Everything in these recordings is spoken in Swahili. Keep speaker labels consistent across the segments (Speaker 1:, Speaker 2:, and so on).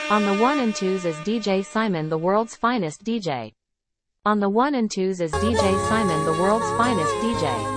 Speaker 1: On the 1 and 2s is DJ Simon, the world's finest DJ. On the 1 and 2s is DJ Simon, the world's finest DJ.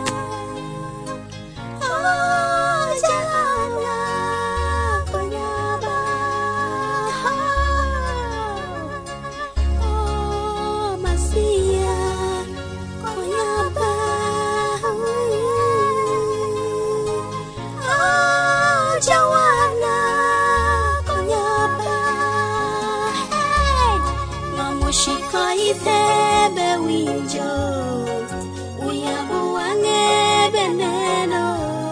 Speaker 2: Thebe winjo uyabuange beneno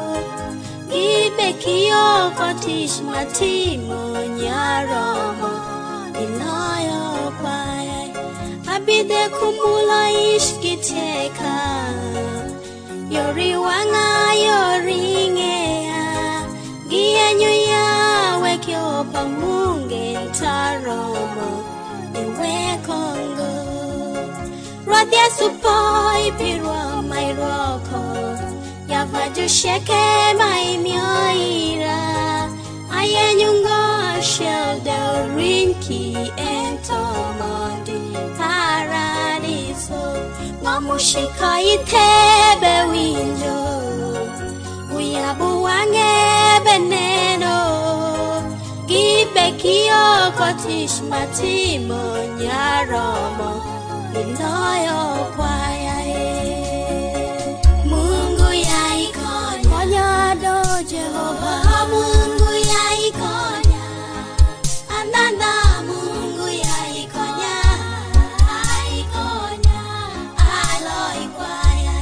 Speaker 2: ibekio fatish matimo nyaromo inayo paye abide kumula ishkiteka yori wanga yoringea gienyu ya wekyo pamunge taromo iwe kongo Radia supoi pirwa mai roko Yavaju sheke mai mioira Ayenyungo shel del rinki entomodi paradiso Wamushika itebe winjo Uyabu wange beneno Gibekio kotish matimo nyaromo Iloyo kwaya Mungu ya ikonya Konya do Jehova Mungu ya ikonya Ananda Mungu ya ikonya Ikonya Aloy kwaya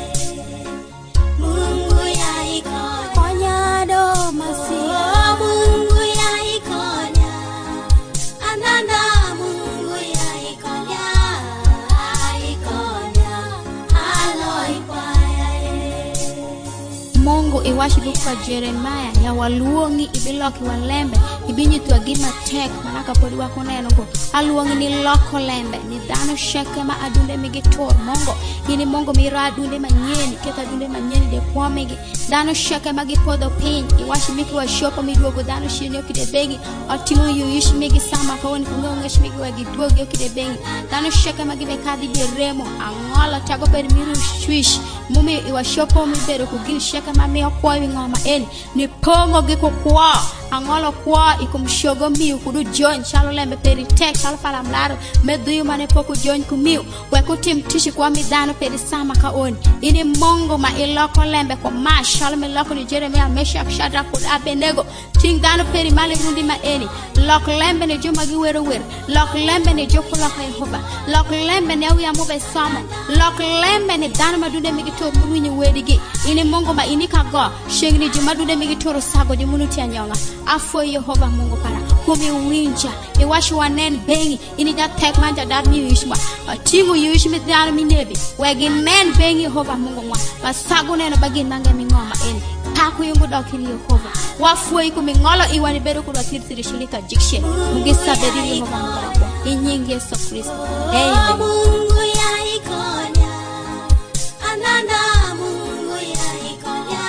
Speaker 2: Mungu ya ikonya Konya do Masiya Mungu ya ikonya Ananda
Speaker 3: Mungu iwashi buka Jeremiah ya waluongi ibiloki walembe ibinyi tu agima tek manaka podi wako neno ko aluongi ni loko lembe ni dhano sheke ma adunde migitor Mungu ini Mungu mira adunde manyeni keta adunde manyeni de kwamegi dhano sheke magipodo pin iwashi miki wa shopo miduogo dhano shini okide bengi otimo yuishi migi sama kawoni kungonga shimigi wagidwogi okide bengi dhano sheke magibekadi beremo angola tago per miru swish mumi iwashopo mibero kugil sheke mami okwa ngoma eni ni pongo giko kwa angolo kwa ikumshogo miu kudu join chalo lembe peri tek chalo pala mlaro meduyu mane poku join kumiu wekutim tishi kwa midano peri sama kaoni ini Mungu ma iloko lembe kwa mash chalo meloko ni Jeremiah Meshach Shadrach kud Abednego ting dano peri mali rundi ma eni lok lembe ni juma giwero wer lok lembe ni joko loko Yehova lok lembe ni awi amube sama lok lembe ni dano madunde migito mwinyi wedigi ini Mungu ma inika go shengni juma dunde migitoro sago di munuti anyonga afo Yehova Mungu para kumi winja iwashi wanen bengi ini ja tek manja dar mi wishma tingu yushmi dano minebi wegi nen bengi Yehova Mungu mwa basago neno bagi nanga mingoma eni taku yungu dokiri Yehova wafo iku mingolo iwani beru kudo tirtiri shilika jikshe mugisa bediri Yehova Mungu inyingi Yesu Kristo amen.
Speaker 2: Mungu ya ikonya ananda Mungu ya ikonya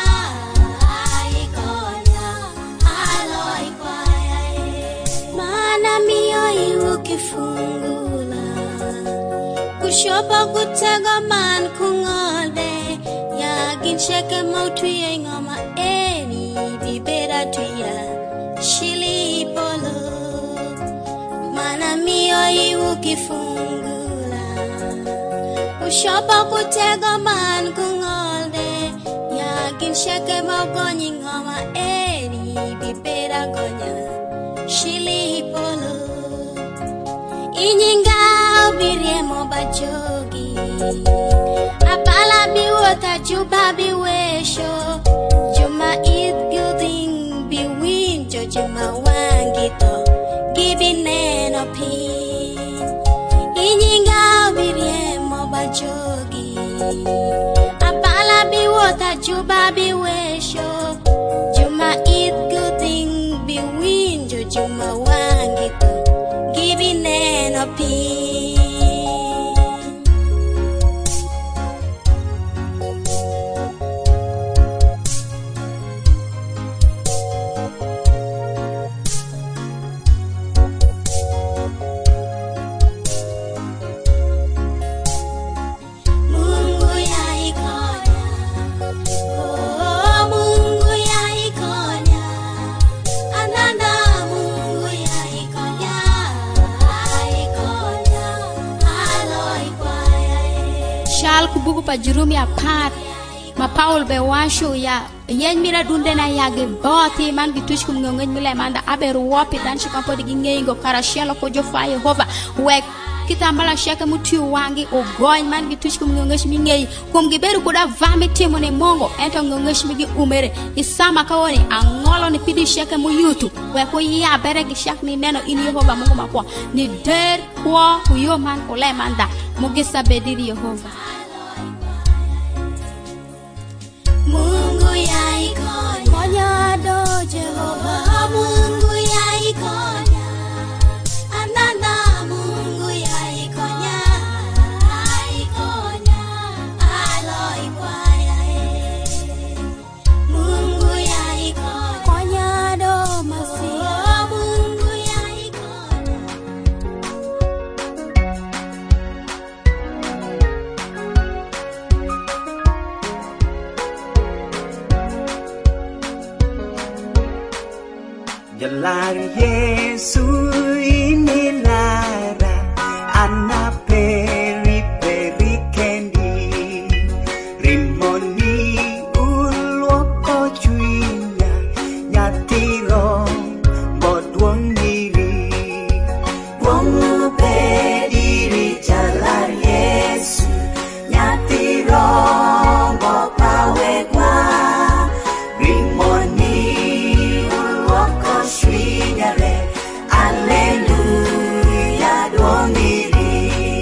Speaker 2: kifungula kushopa kutega man kungode ya ginsheke mautwi ngoma eni bibera tuya shili polo mana mio iwu kifungula kushopa kutega man kungode ya ginsheke maugonyi ngoma eni bibera gonya shili polo Inyinga ubiriemo bajogi Apala biwota juba biwesho Juma eat building biwinjo Juma wangito Gibineno pin Inyinga ubiriemo bajogi Apala biwota juba biwesho Juma eat building biwinjo Juma wangito Giving an opinion.
Speaker 3: kubuku pa Jurumi apart ma Paul be washo ya yen mira dunde na yage boti man gitush kum ngongen mile manda aberu wopi dan shikampo digi ngengo karashelo ko jo fa Yehova wek kita mbala shaka mutiu wangi o goy man gitush kum ngongesh mi ngey kum giberu kuda vami timone mongo ento ngongesh mi gi umere isama kawoni angolo ni pidi shaka mu yutu we ko ya bere gi shak ni neno in Yehova Mungu makwa ni der kwa huyo man ole manda mugisa bediri Yehova
Speaker 2: Mungu ya ikonya do Jehova Mungu ya ikonya anana Mungu ya ikonya aloi kwaya Mungu ya ikonya do Masia Mungu ya ikonya
Speaker 4: Jalar Yesu inilara ana peri peri kendi rimoni ulwoko chuinya nyatiro bodwong diri wong pediri jalar Yesu nyatiro bopawe kwa rimoni Alleluia duongiri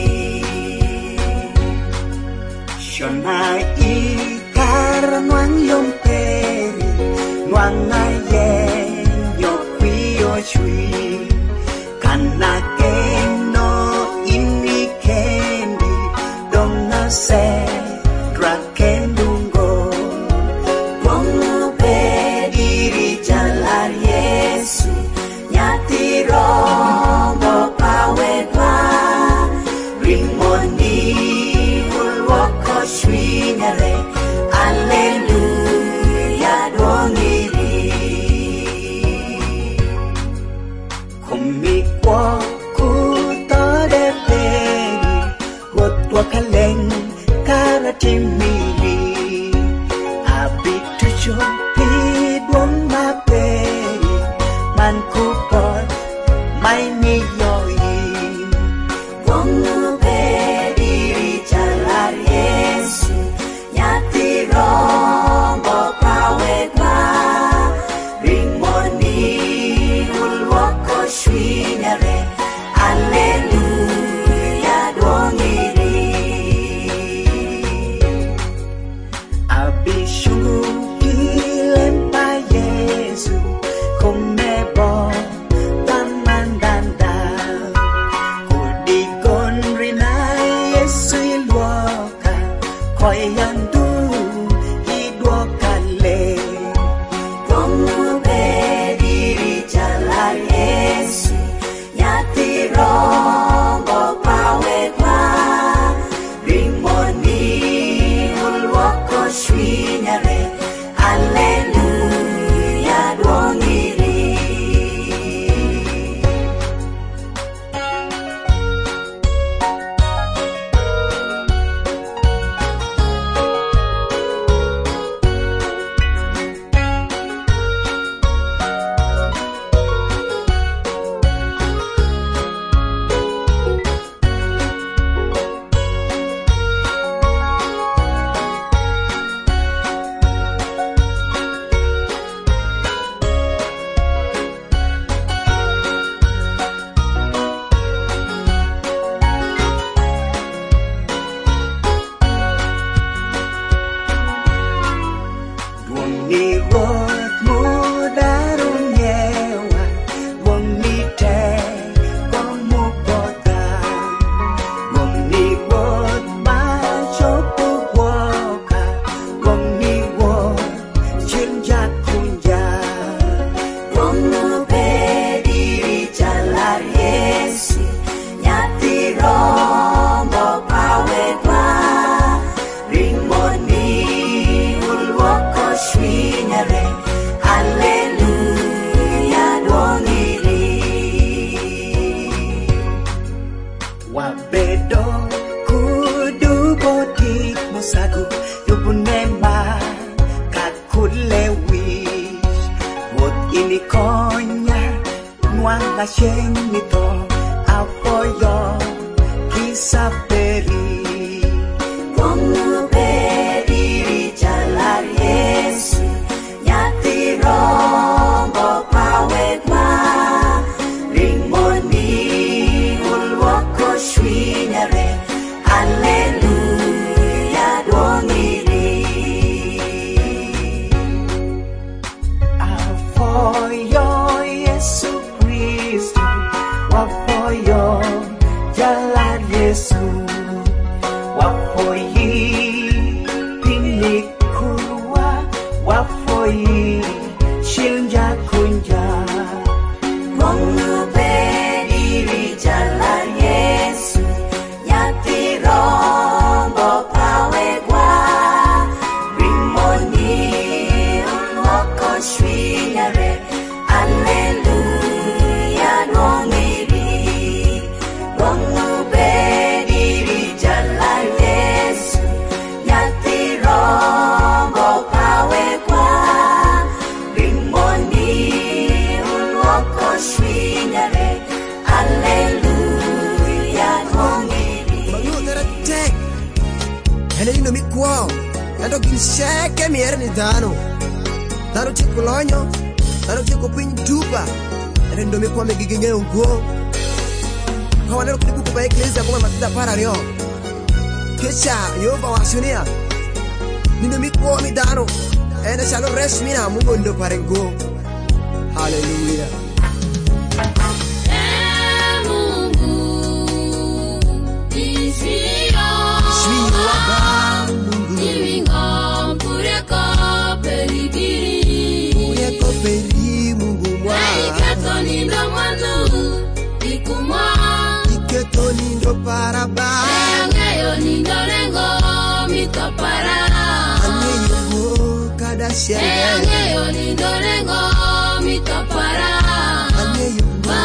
Speaker 4: Shona ikar nuang yomperi nuang aye yokwio chui kanake no ini kendi donna se drakendungo wong pediri jalar Yesu Nyatirongo pawe kwa rimoni ulwoko shwinyare Alleluia duongiri Kumikwo kutode peri Wotwa kaleng karatimiri Abitucho pidwong maperi Mankupot may niyoyin Wong pediri jalar Yesu Nyatirongo pawe kwa rimoni ulwoko shwinyare Alleluia duongiri Abishungu ilempa Yesu Kumebo Tamandanda Kudigon rina Yesu ilwoka Koyandu idwoka le Wong pediri jalar Yesu Nyatirongo pawe kwa rimoni ulwoko shwinyare Alleluia duongiri Nilikonya nwanga shenito apoyo kisaperi Kongu peri jalar Yesu Nyatirongo pawegma Ringmoni ulwoko shwinyare Hallelujah dwongiri Apoyo Yesu Kristo Wapoyo jalar Yesu Wapoyi pinikuwa Wapoyi shilja kunja Kongu bediri jalar Yesu Nyatirongo pawegwa Rimoni ulwoko shwinyare Hallelujah dwongiri Kongu bediri jalar Yesu Nyatirongo pawegwa Rimoni ulwoko shwinyare Hallelujah dwongiri
Speaker 5: Magluteretek Ene ino mikwao Endo ginsheke miere ni dhano Dhano chiko lonyo Dhano chiko piny dupa Ene ino mikwao megigenge unguo Kawanero kutibuku pa eklezia Kuma matida para rio Kesha yova wasunia Nino mikwao mi dhano Ene shalo resmina Mungu ndo parengo Hallelujah Nindo para ba
Speaker 2: Engayo nindo rengo mito para
Speaker 5: Angeyo kada shenge
Speaker 2: Engayo nindo rengo mito para
Speaker 5: Angeyo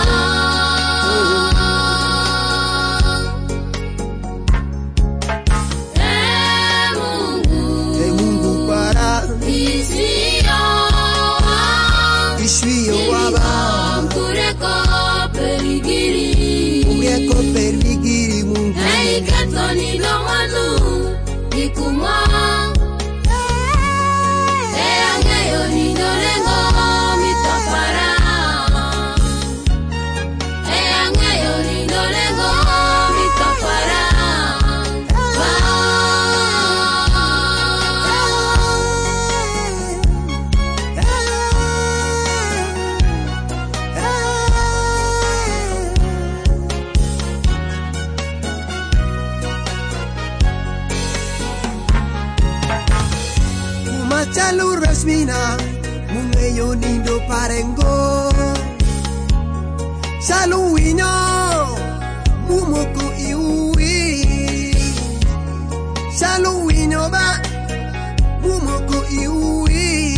Speaker 5: Mungu para Ishiyo waba
Speaker 2: Kureko perigiri
Speaker 5: Eko perigiri Mungu
Speaker 2: Katoni lomanu Ikumwa Engayo nindo rengo mito para Engayo nindo rengo mito para
Speaker 5: Chalu resmina Mungeyo nindo parengo Chalu winyo Mumuku iwi Chalu winyo ba Mumuku iwi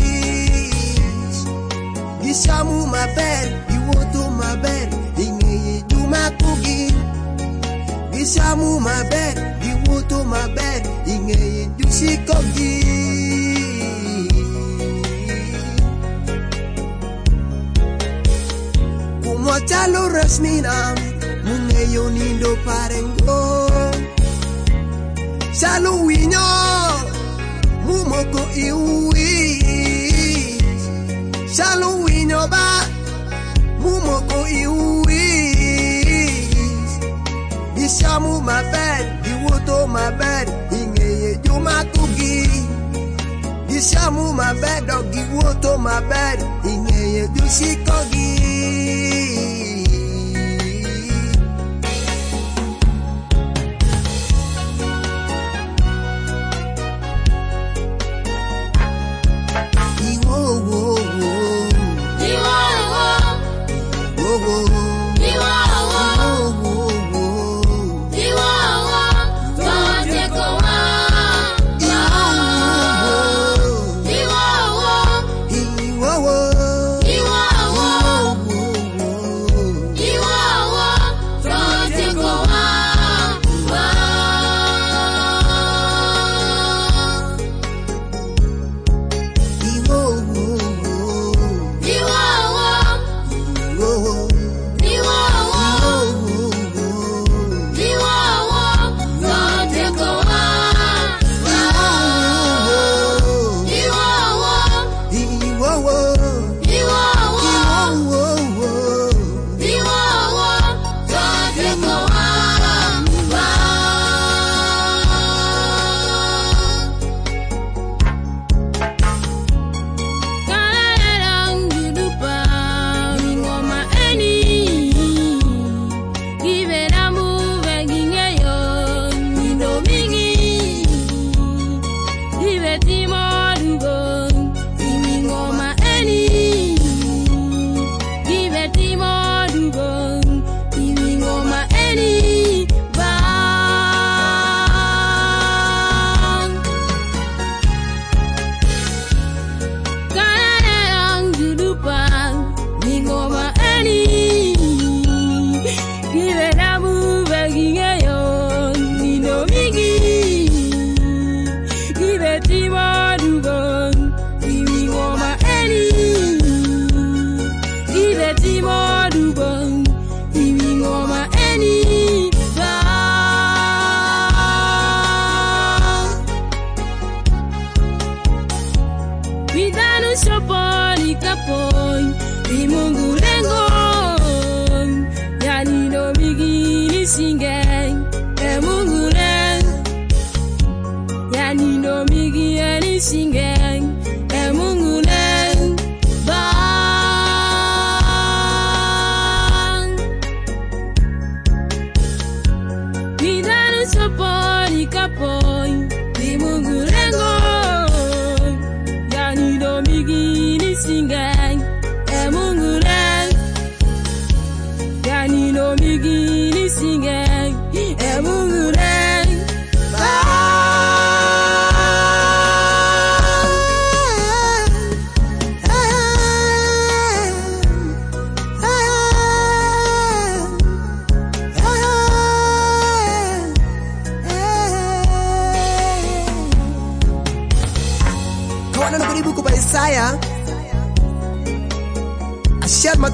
Speaker 5: Gishamu maber Iwoto maber Ingeye jumakugi Gishamu maber Iwoto maber Ingeye jushikogi Chalo resmina Mungeyo nindo parengo Chalo winyo Mumoko iwi Chalo winyo ba Mumoko iwi Ishamu maber Iwoto maber Ingeye jumakugi Ishamu maber Dogi woto maber Ingeye jushikogi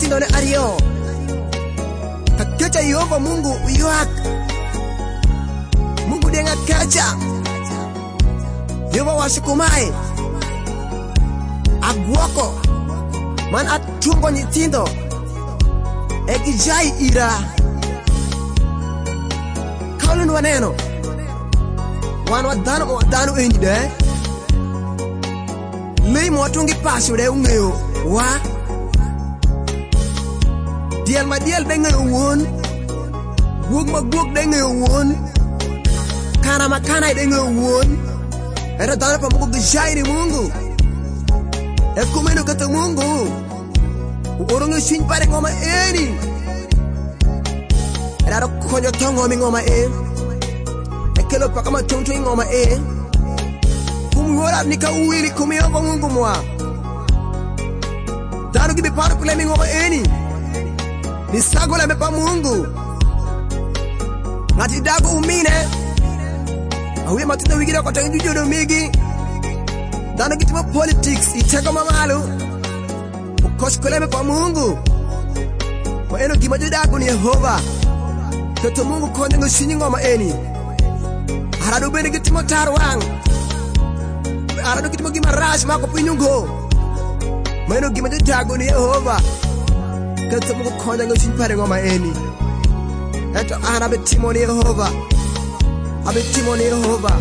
Speaker 5: nyithindone ariyo kakecha Yehova Mungu ywak Mungu denga kecha Yehova wacho kumae agwoko man atuongo nyithindo egijai ira kaulun waneno wan wadhano enyide mei mwatungi pasyo de ung'eyo wa diel ma diel de ng'eyo wuon guog ma guog de ng'eyo wuon kana ma kana de ng'eyo wuon era dhano pa Mungu gijai ni Mungu ekumeno kata Mungu uorong'e chuny pare ng'oma eni eraro konyo to ng'omi ng'oma ekelo paka matong'to ng'oma kumwora nika uwili kumiyombo Mungu mwa dhano gibi paro kulemi ng'oma eni nisagola mepa Mungu ng'ati dago umine awiye matunda wigire kwa tangi jujodo migi dhano gitimo politics itego mamalo ukos kuleme pa Mungu kwa eno gima jodago ni Yehova toto Mungu konyo ng'oshinyi ng'oma eni arado bende gitimo tarwang arado gitimo gima rash mako pinyungo maeno gima jodago ni Yehova toto Mungu konyo ng'oshinyi pare ng'oma eni eto ana betimo ni Yehova abetimo ni Yehova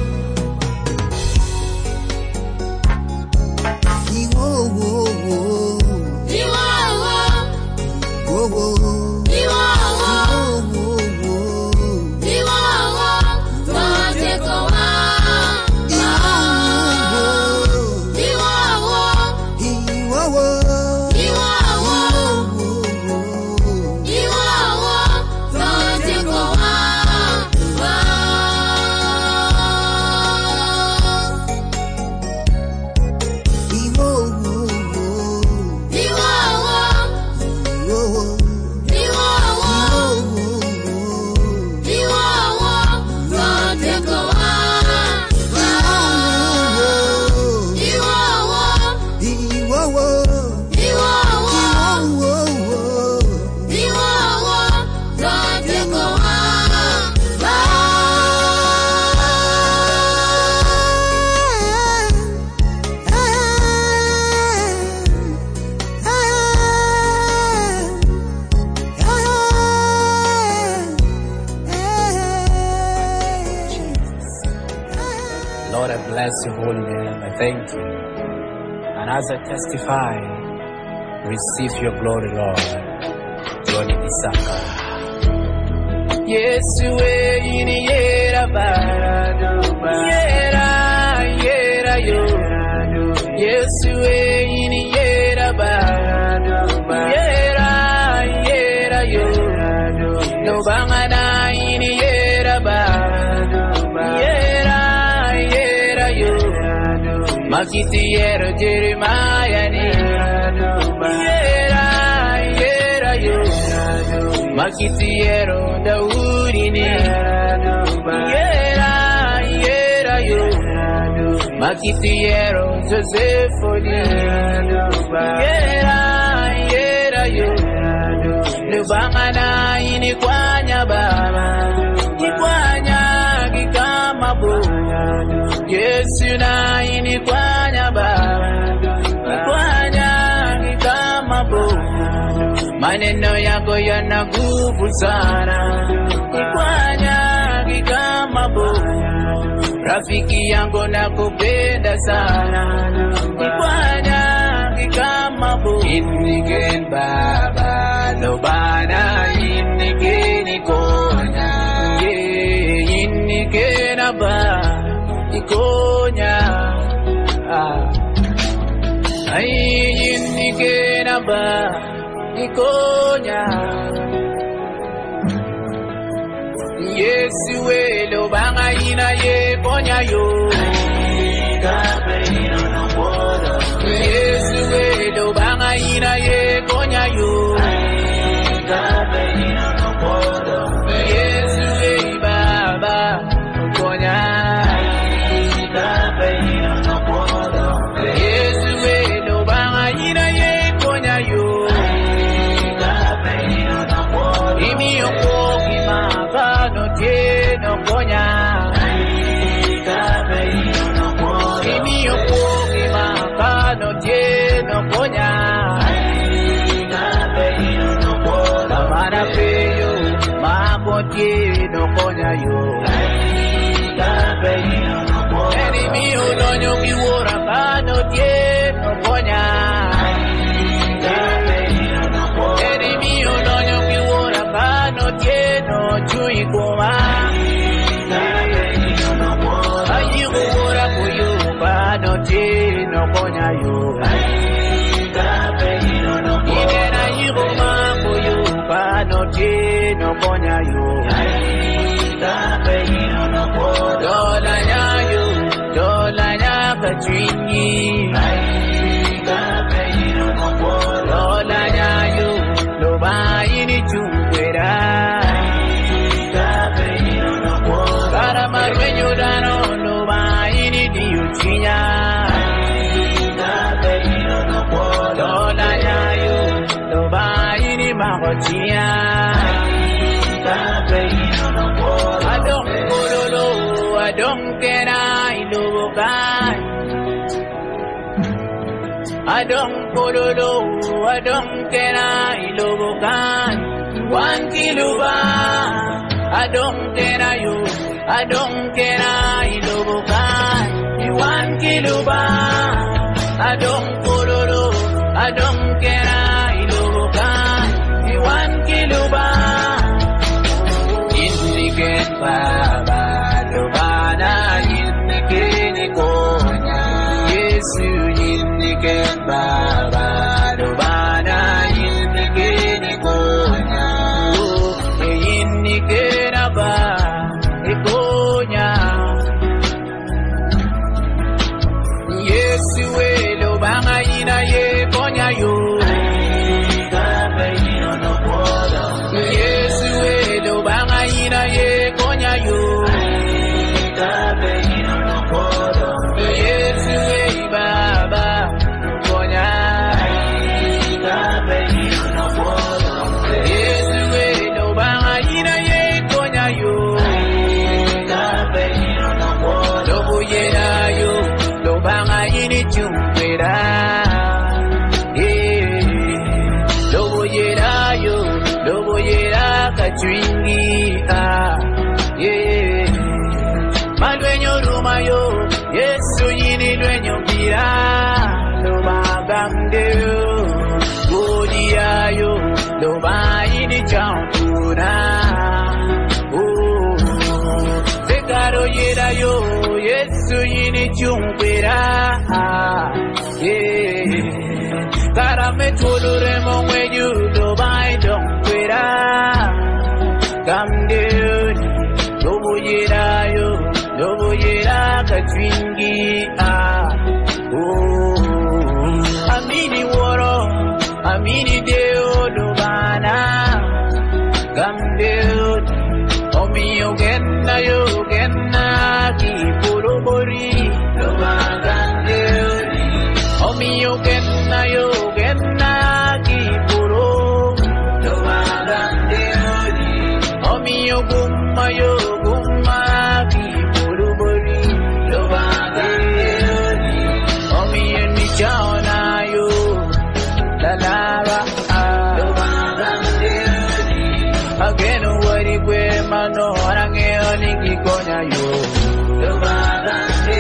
Speaker 6: Lord, I bless your holy name. I thank you. And as I testify, receive your glory, Lord. Johnny Isaka. Yesu ini yera barado yera yera yo. Yesu ini yera barado yera yera yo. No bangana ini yera barado yera yera yo. Makiti yero Jeremiah ni yera yera yo. Makiti yero Daudi ni yera yera yo. Makiti yero Joseph ni yera yera yo. Nubangana ini kwanya baba ikwanya gikama bo Yesu na ini kwanya baba ikwanya gikama bo maneno yako yana nguvu sana ikwanya gikama bo rafiki yangu nakupenda sana ikwanya gikama bo inigen baba no bana inigen ikonya inigen aba ikonya ay inigen aba ikonya Yesu lo banga ina ye konya yo Yesu lo banga ina ye konya yo Yesu baba konya Yesu lo banga ina ye konya yo Mana peyo, makotie no konya yo. Enemy olonyo kiwora kano tie no konya. Enemy olonyo kiwora kano tie no chui kuma. Ayi kiwora kuyo kano tie no konya yo. Inena yi kuma kuyo kano tie no konya yo. Dola nyayo, dola nyaka chwinyi. Dola nyayo, loba ini chungwera. Para marwenyo dano, loba ini diuchinya. Dola nyayo, loba ini mahochinya. I don't get I love God. I don't go to low, I don't get I love God. 1 kilowatt. I don't get you, I don't get I love God. 1 kilowatt. I don't go to low, I don't get I love God. 1 kilowatt. Indicate Baba. Bana yinike konya Yesu yinike Baba Bana yinike konya yinike Baba konya Yesu lo banga yina ye konya yo Yesu lo banga yina ye konya yo Chwingi Malwenyo rumayo Yesu yini lwenyo gira Loba gamdeo Godiayo Loba yini champuna Tekaro yerayo Yesu yini chumpera Karame tulure mongwenyu Loba idongkwera Gamdeoni, lobo yera kachwingi Amini woro, amini deo lobana Gamdeoni, omiyo genna ki porobori Loba gamdeoni, omiyo genna ki poro Loba gamdeoni Omiyo gumma ki buruburi Lobaga Omiyo ni chaona yo Lalava Lobaga Ageno wari kwe mano Arangeo ni kikonya yo Lobaga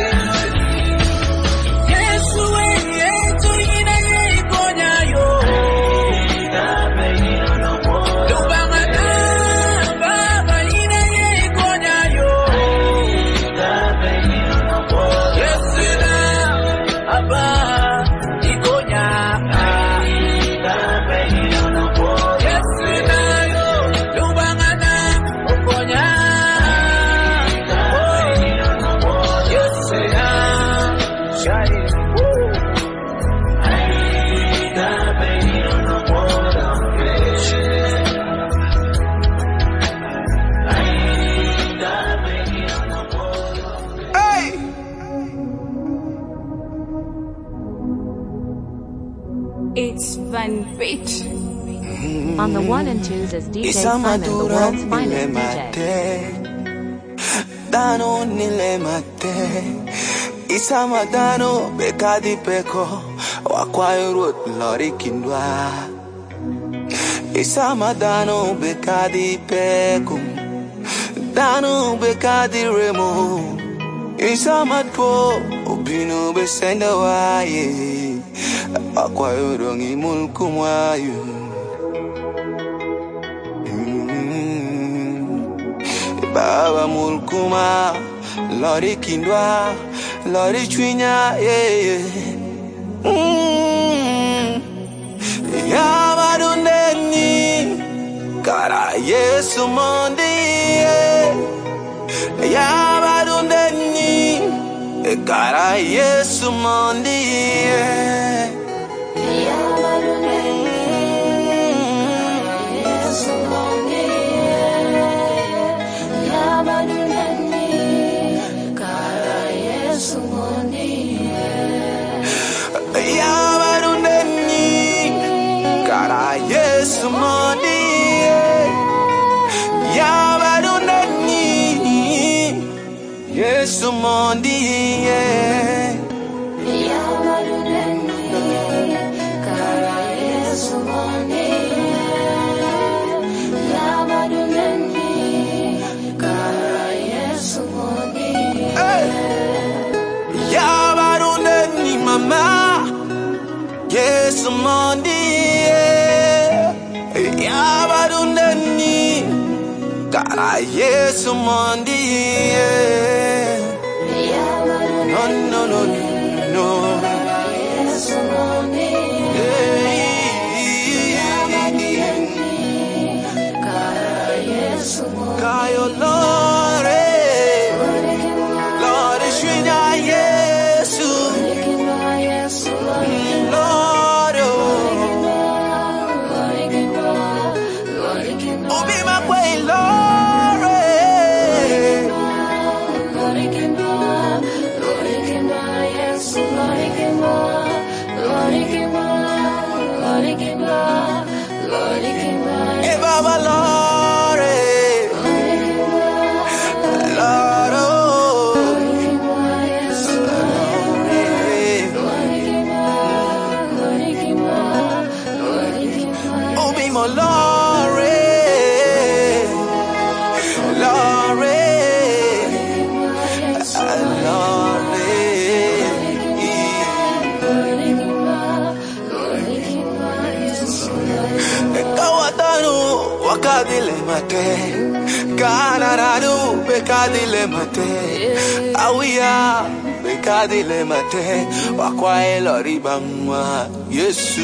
Speaker 6: Yesu yetu ina ye ikonya yo
Speaker 3: It's Van Beat.
Speaker 1: On the 1 and 2s is DJ Simon, the world's finest DJ.
Speaker 7: Dano nilemate Isama dano bekadi peko Wakwayo root lori kindwa Isama dano bekadi pekum, dano bekadi remo. Isama po obino besenda waye, akwayo dongi mulkumwayo. Baba mulkuma, lori kindwa, lori chwinya, yeah. Yamadundeni, kara Yesu mondi, yeah. Yamadundeni, kara Yesu mondi, yeah. Yesu mondi, Yabarunani, Yesu mondi, Yabarunani, kara Yesu mondi, Yabarunani, kara Yesu mondi, Yabarunani, mama, Yesu mondi. Yabarunani, kara Yesu mondi, no, no, no, no. Yesu mondi, kara Yesu mondi, kayo lore, lore shwina Yesu, lore. Obi makwe lore, e baba lore, loro, Obi mo lore. Bekadile mate, kanaradu bekadile mate, awiya bekadile mate, wakwae lori bangwa Yesu,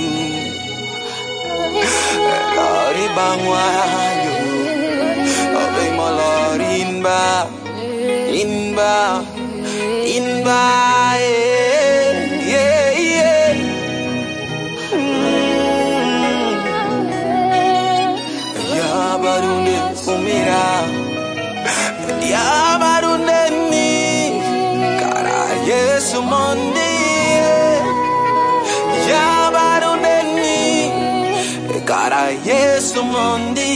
Speaker 7: lori bangwa yo, obe mo lori inba, yeah. Yabarunde umira, Yabarundeni, kara Yesu mondi, Yabarundeni, kara Yesu mondi,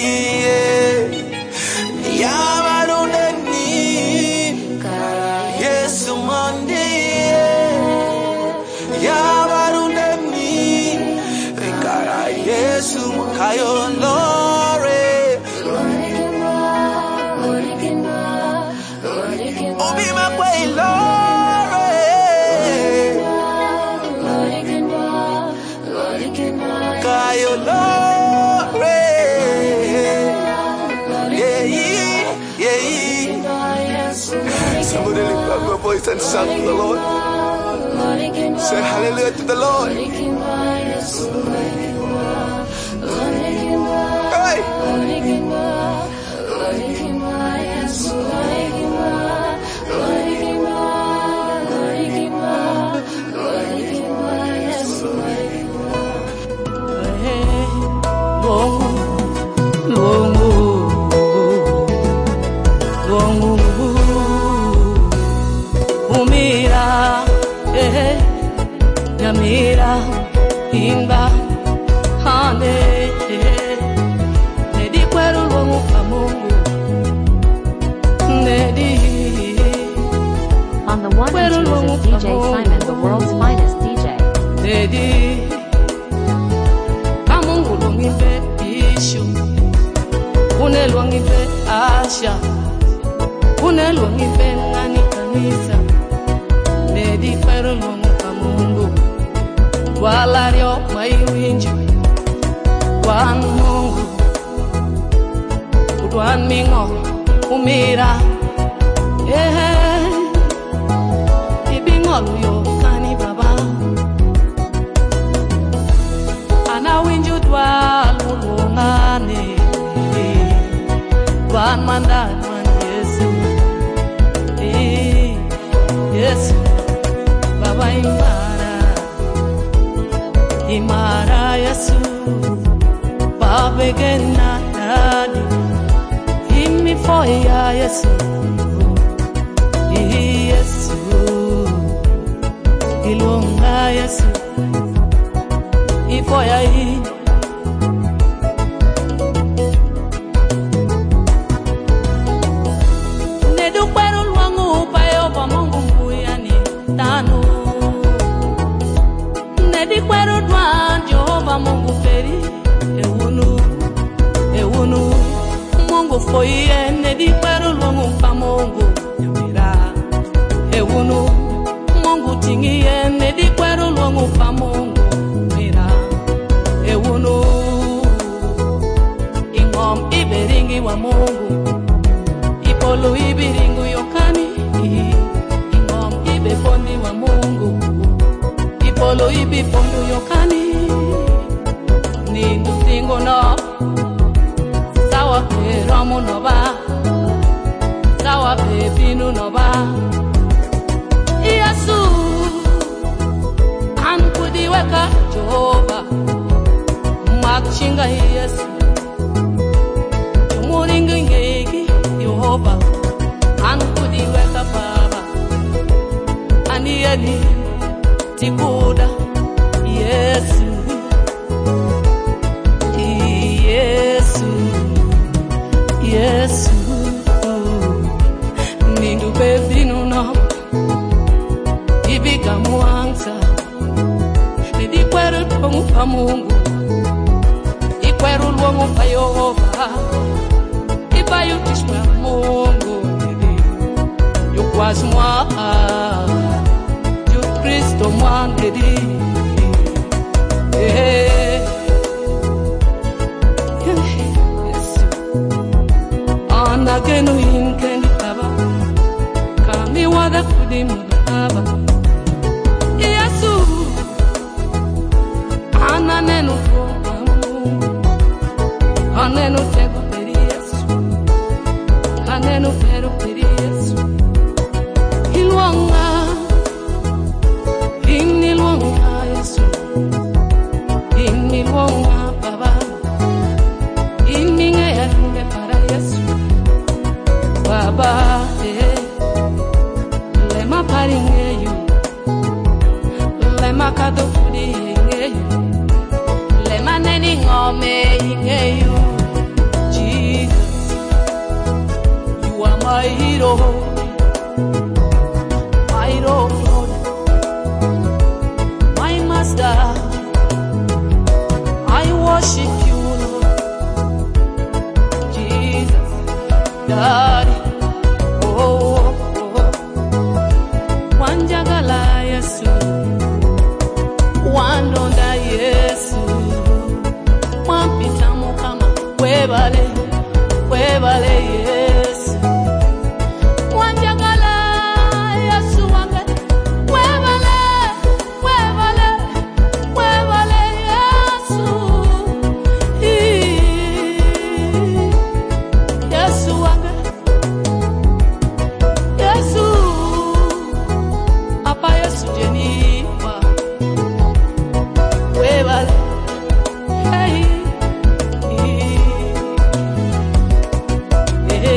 Speaker 7: Yabarundeni, kara Yesu mondi, Yabarundeni, kara Yesu kayo lore. Obi makwe lore, kayo lore, yeah. Somebody lift up your voice and sing to the Lord. Say hallelujah to the Lord. Hey.
Speaker 6: Umira, Yamira, Imba,
Speaker 8: Asha unelungi pengani kanisa nedi kwero lungu kamungu walario maiwinji wan mungu udwan mingo umira ibingolu yo kani baba ana winju dwa lulungane Van mandat man Yesu Yesu Baba Imara Yesu Baba gena nadi Himi foya Yesu Yesu Ilunga Yesu Ifoya Mungu feri ewunu Mungu foye ne di kwero lungu pa Mungu mira ewunu Mungu tingiye ne di kwero lungu pa Mungu mira ewunu ingom iberingi wa Mungu ipolo ibiringu yokani ingom ibefondi wa Mungu ipolo ibifondo yokani Nindu tingo no Sawa pe ramu no ba Sawa pe binu no ba Yesu Ankudi weka Jehova Makchinga Yesu Tumuringi ngegi Jehova Ankudi weka Baba Anieni Tikuda Yesu Yesu Nindu bevinu no Ibika muangsa Nidi kweru tuongu pa Mungu Ikweru luongu pa Yehova Ibayu tishwa Mungu Yukwas mwa Yu Kristo mwa nedi Nagenu inkendi kaba Kami wada kudimu kaba Yesu Ananenu fukamu Anenu tego peri Yesu Anenu pero peri Yesu Ilwanga Inilwanga Yesu Inilwanga baba Ininge ya nge para Yesu Baba, lema paringeyu, lema kadofudingeyu, lema neni ngome ingeyu. Jesus, you are my hero, Lord, my master. I worship you, Lord. Jesus, Daddy. Wanjagala Yesu Wandonda Yesu Wampita mukama Webale Yesu Wanjagala Yesu wange Webale Yesu Yesu wange Yesu Papa Yesu Jenifa Webale Hey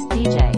Speaker 1: finest DJ.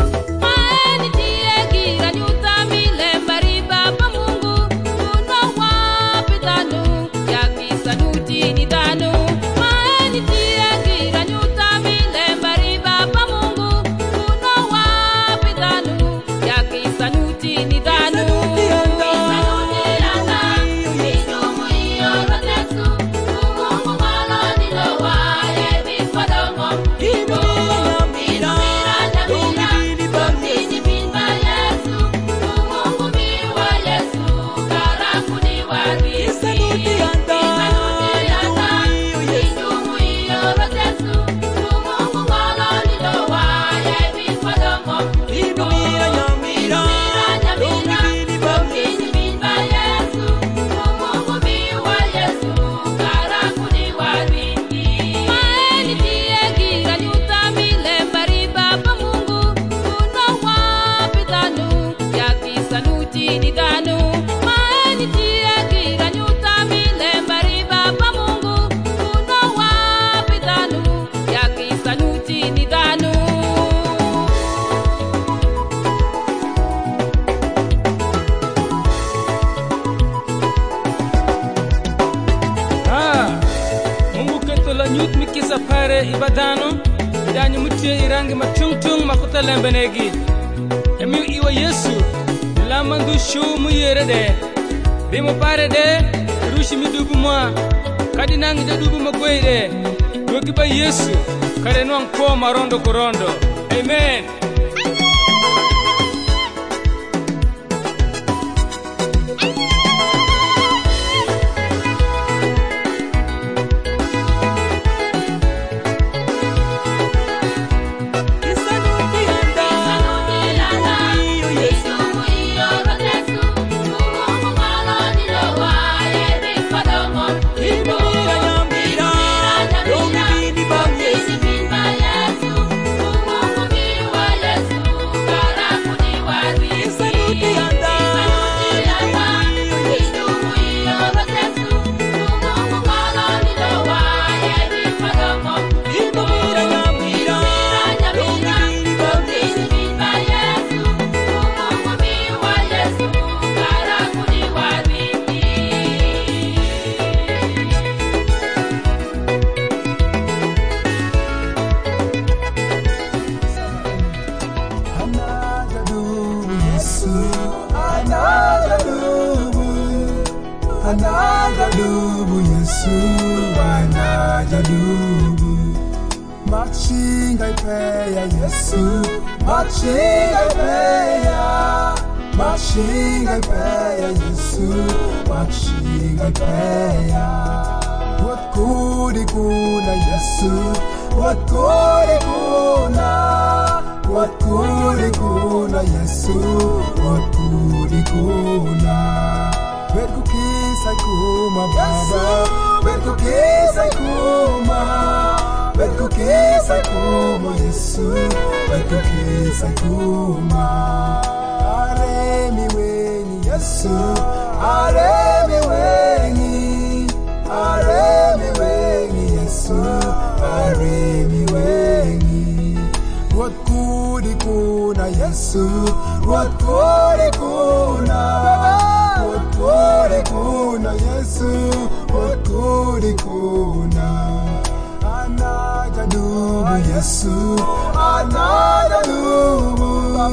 Speaker 9: Ibadano danyu mutie irangi machungtung makuta lembenegi emi iwa Yesu lamandu shu mu yere de bimo pare de rushi mi dubu mwa kadi nangi de dubu magwe de dogi ba Yesu kare non ko marondo korondo amen.
Speaker 10: Anajadubu Yesu, anajadubu. Machinga ipeya Yesu, machinga ipeya. Machinga ipeya Yesu, machinga ipeya. What kudi kuna Yesu, what kudi kuna. What kudi kuna Yesu, what kudi kuna. Beku kisa kuma baba, beku kisa kuma, beku kisa kuma Yesu, beku kisa kuma. Aremi weni Yesu, aremi weni, aremi weni Yesu, aremi weni. What kudi kuna Yesu, what kudi kuna. What kuna Yesu, what kuna. Anajadubu Yesu, anajadubu.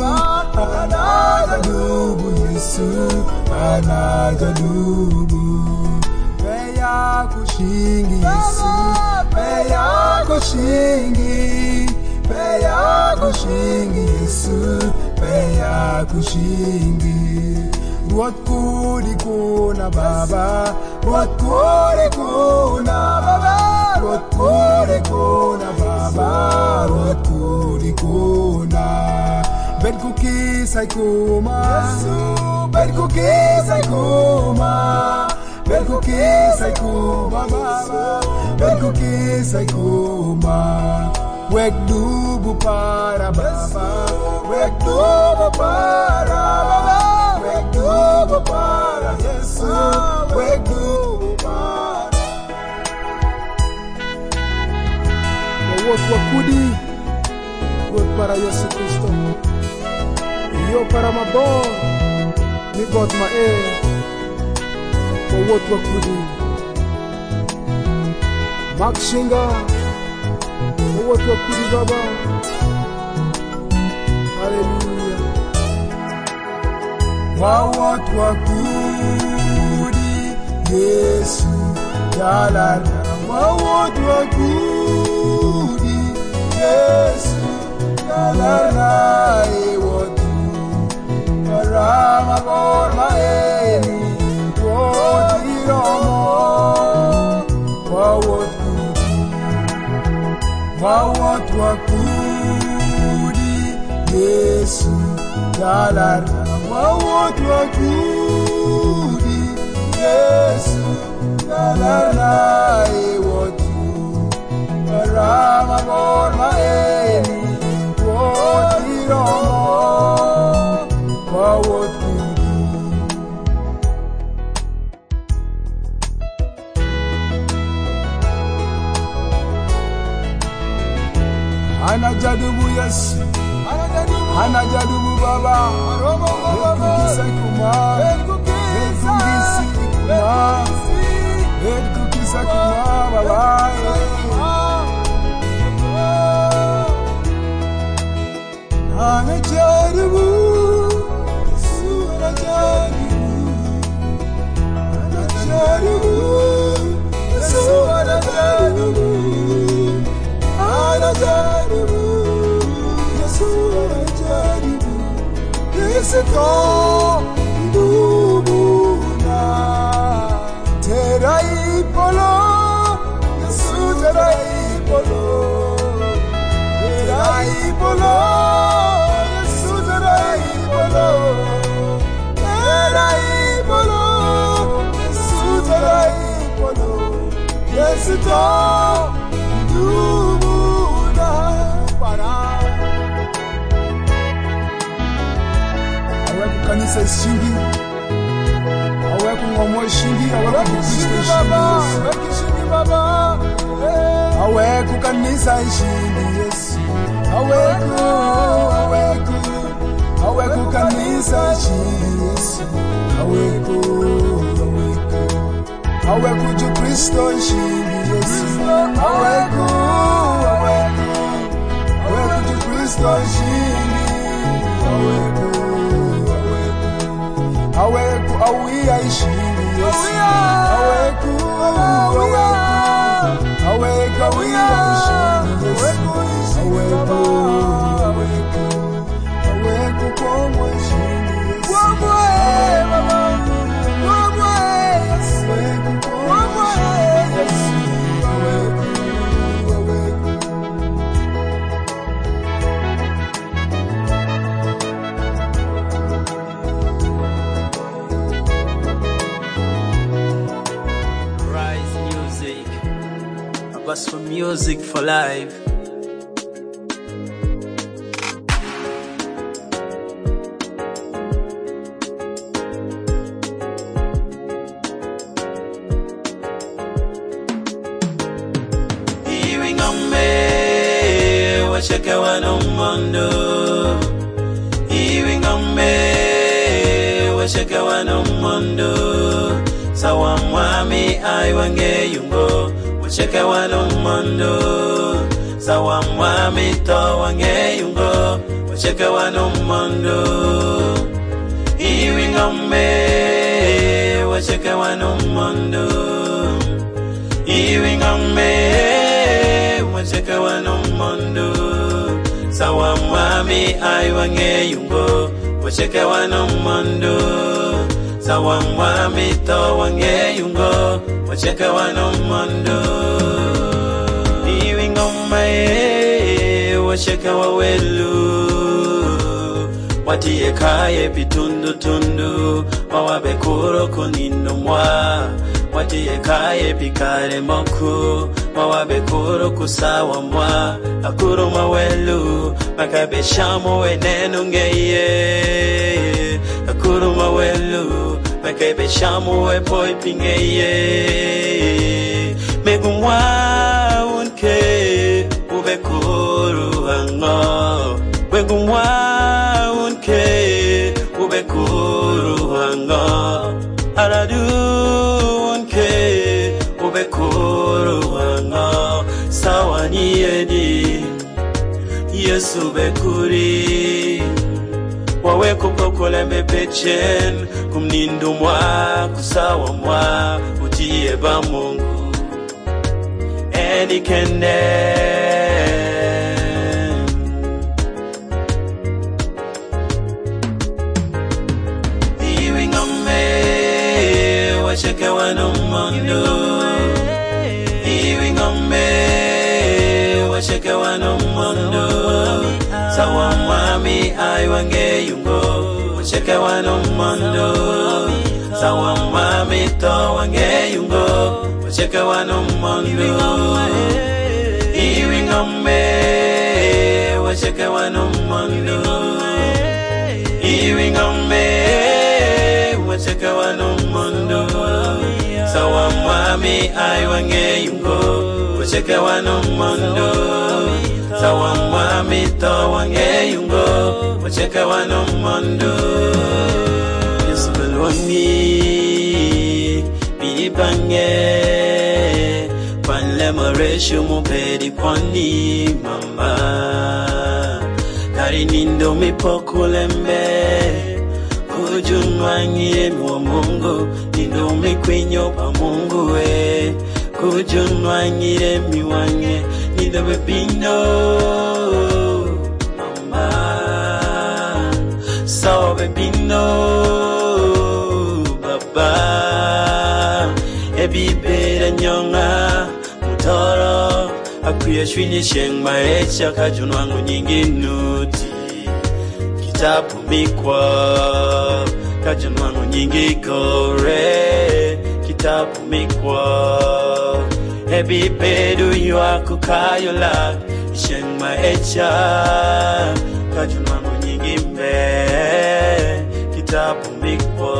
Speaker 10: Anajadubu Yesu, anajadubu. Peya kushingi Yesu, peya kushingi. Peya kushingi Yesu, peya kushingi. What kudi kuna baba, what kudi kuna baba, what kudi kuna baba, what kudi kuna. Ben kukisa kuma, ben kukisa kuma, ben kukisa kuma baba, ben kukisa kuma. Wek dubu para baba, wek dubu para baba. Wek dubu para Yesu, wek dubu para. Wot wakudi, wot para Yesu Kristo. Iyo para mabor ni God ma for what wakudi. Makshinga for what wakudi baba. Hallelujah. What wakudi Yesu jalala. What wakudi Yesu jalala. Ewotu parama borma eni wotiromo. What wakudi Yesu jalala. What wakudi Yesu jalala. Ewotu parama borma eni wotiromo. Anajadubu Yesu, anajadubu Baba, edkukisa kuma, edkukisa kuma Baba. Anajadubu Yesu, anajadubu Yesu, anajadubu Yesu, anajadubu Yesu to dubuna terai polo Yesu terai polo Yesu terai polo Yesu terai polo Yesu to dubuna para awe kanisa shingi awe kumwa shingi awe kushingi baba awe kukanisa shingi Yesu awe kukanisa shingi Yesu awe kuju Kristo shingi Yesu awe kuju Kristo shingi awe awia shingi Yesu awe kawia shingi Yesu awe kukomwe shingi Yesu
Speaker 11: For music for life.
Speaker 12: Iwingame wacheke wanomondo. Iwingame wacheke wanomondo. Sawa mwami aiwange yungo. Cheke wano mondo sawa mwami to wange yungo cheke wano mondo iwingame cheke wano mondo iwingame cheke wano mondo sawa mwami ai wange yungo cheke wano mondo sawa mwami to wange yungo cheke wano mondo wacheke wawelu watie kaye bitundu tundu wawabe kuro konino mwa watie kaye bikare moku wawabe kuro kusawa mwa akuro mawelu makabe shamo wenenu ngeye akuro mawelu makabe shamo we poi pingeye megumwa unke ube kuru hango wawe kuru wanga sawa niedi Yesu bekuri wawe kukokolembe pechen kumnindu mwa kusawa mwa utie ba Mungu enikende wacheke wanomondo iwingome wacheke wanomondo sawa mami aiwange yungo wacheke wanomondo sawa mami to wange yungo wacheke wanomondo iwingome wacheke wanomondo iwingome wacheke wanomondo sawa mami aiwange yungo wacheke wanomondo sawa mami to wange yungo wacheke wanomondo Yesu beloni bibange panle mareshu mupedi poni mama kari nindo mipokulembe kujunwangire mwa Mungu nindomi kwenyo pa Mungu we kujunwangire miwange nindomi bino mama sawa bebino baba ebibere nyonga mutoro akwiye shwini sheng maecha kajunwangu nyingi nuti kitapumikwa kajunwangu nyingi kore kitapumikwa ebi pedu yuaku kayola isheng maecha kajunwangu nyingi mbe kitapumikwa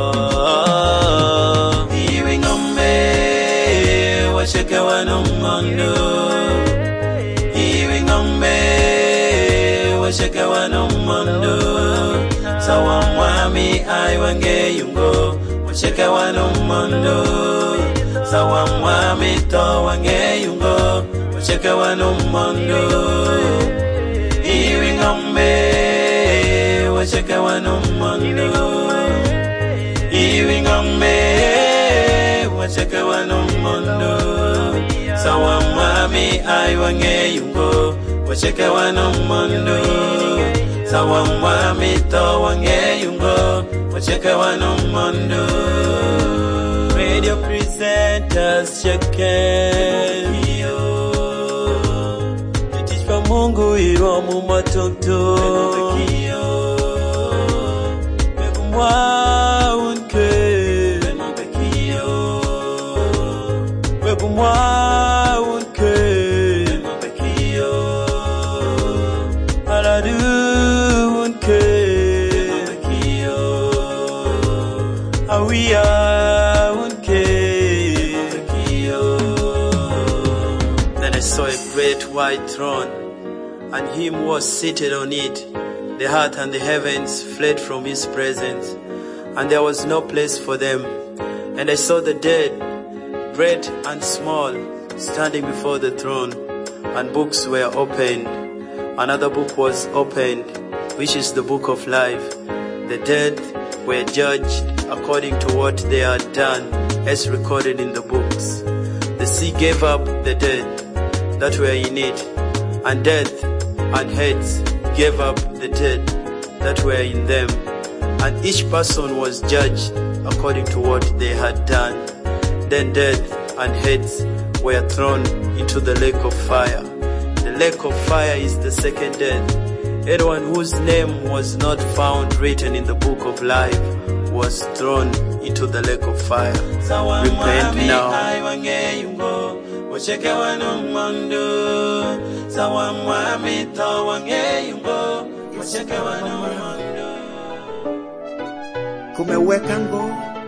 Speaker 12: iwi ngombe wacheke wanomondo iwi ngombe wacheke wanomondo sawa mwami aiwange yungo wacheke wanomondo sawa mwami to wange yungo wacheke wanomondo iwi ngombe wacheke wanomondo iwi ngombe wacheke wanomondo sawa mwami aiwange yungo wacheke wanomondo sawa mwami to wange yungo wacheke wanomondo radio presenters cheke teach pa Mungu iromu matonto wekumwa unke wekumwa unke aladu unke awiya unke. Then I saw a great white throne, and him who was seated on it. The earth and the heavens fled from his presence, and there was no place for them. And I saw the dead, great and small, standing before the throne, and books were opened. Another book was opened, which is the book of life. The dead were judged according to what they had done, as recorded in the books. The sea gave up the dead that were in it, and death and Hades gave up the dead that were in them, and each person was judged according to what they had done. Then death and Hades were thrown into the lake of fire. The lake of fire is the second death. Anyone whose name was not found written in the book of life was thrown into the lake of fire. Repent now.
Speaker 13: Kumewekango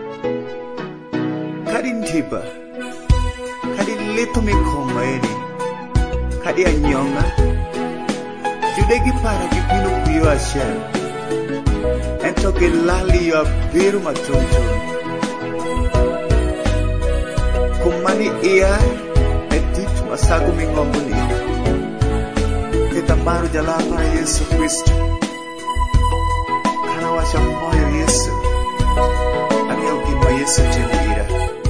Speaker 13: kadintiba kadilito mikomaeni kadi anyonga judegi para kipino kuyo asher ento gilali yo abiru matuntun mani iya etit masago mingomuni kitambaro jalapa Yesu Kristo kana washa moyo Yesu ani ugima Yesu tembira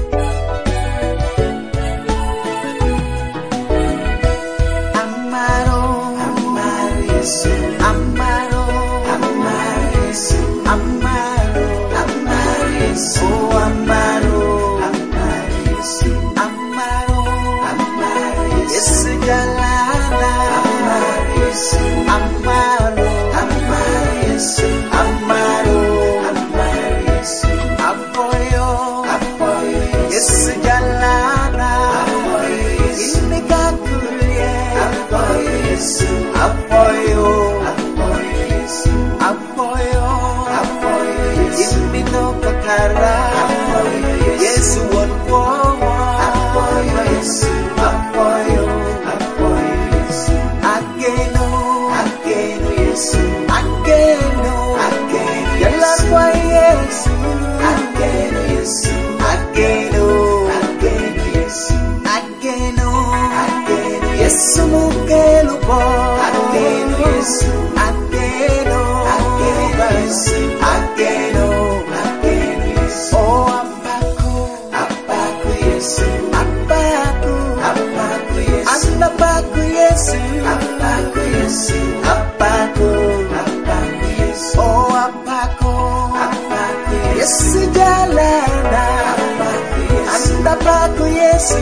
Speaker 13: amaro Yesu amaro Yesu amaro Yesu amaro Yesu amaro Yesu jalana Yesu amaro Yesu amaro Yesu apoyo Yesu jalana inikakulie Yesu apoyo iminoka kara Yesu wonwomo Yesu apoyo ageno Yesu ageno yalakwa Yesu ageno Yesu ageno Yesu ageno Yesu mukelubo ageno Yesu ageno Yesu ageno Yesu oh apaku Yesu apaku Yesu apaku Yesu apaku Yesu oh apaku Yesu jalana apaku Yesu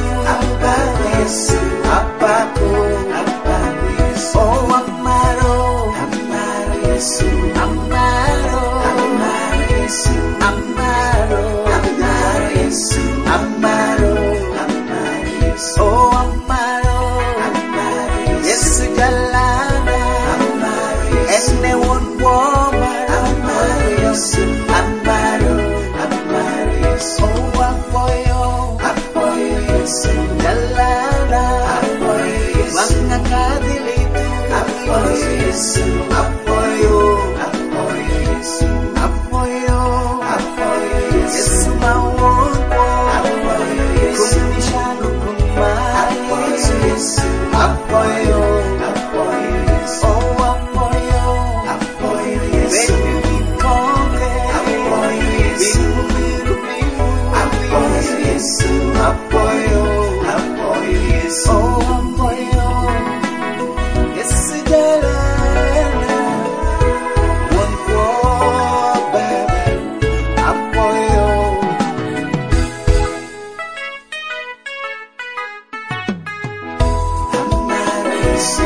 Speaker 13: apaku Yesu oh amaro Yesu amaro Yesu amaro Yesu amaro Yesu oh amaro Yesu jalana ene won woman Yesu amaro Yesu oh apoyo Yesu jalana wanga kadilitu Yesu apoyo Yesu apoyo Yesu mawongo kumishano kuma Yesu apoyo oh apoyo Yesu nikonge bimumiru Yesu apoyo Yesu oh apoyo Yesu jalana wonwo baba apoyo amaro Yesu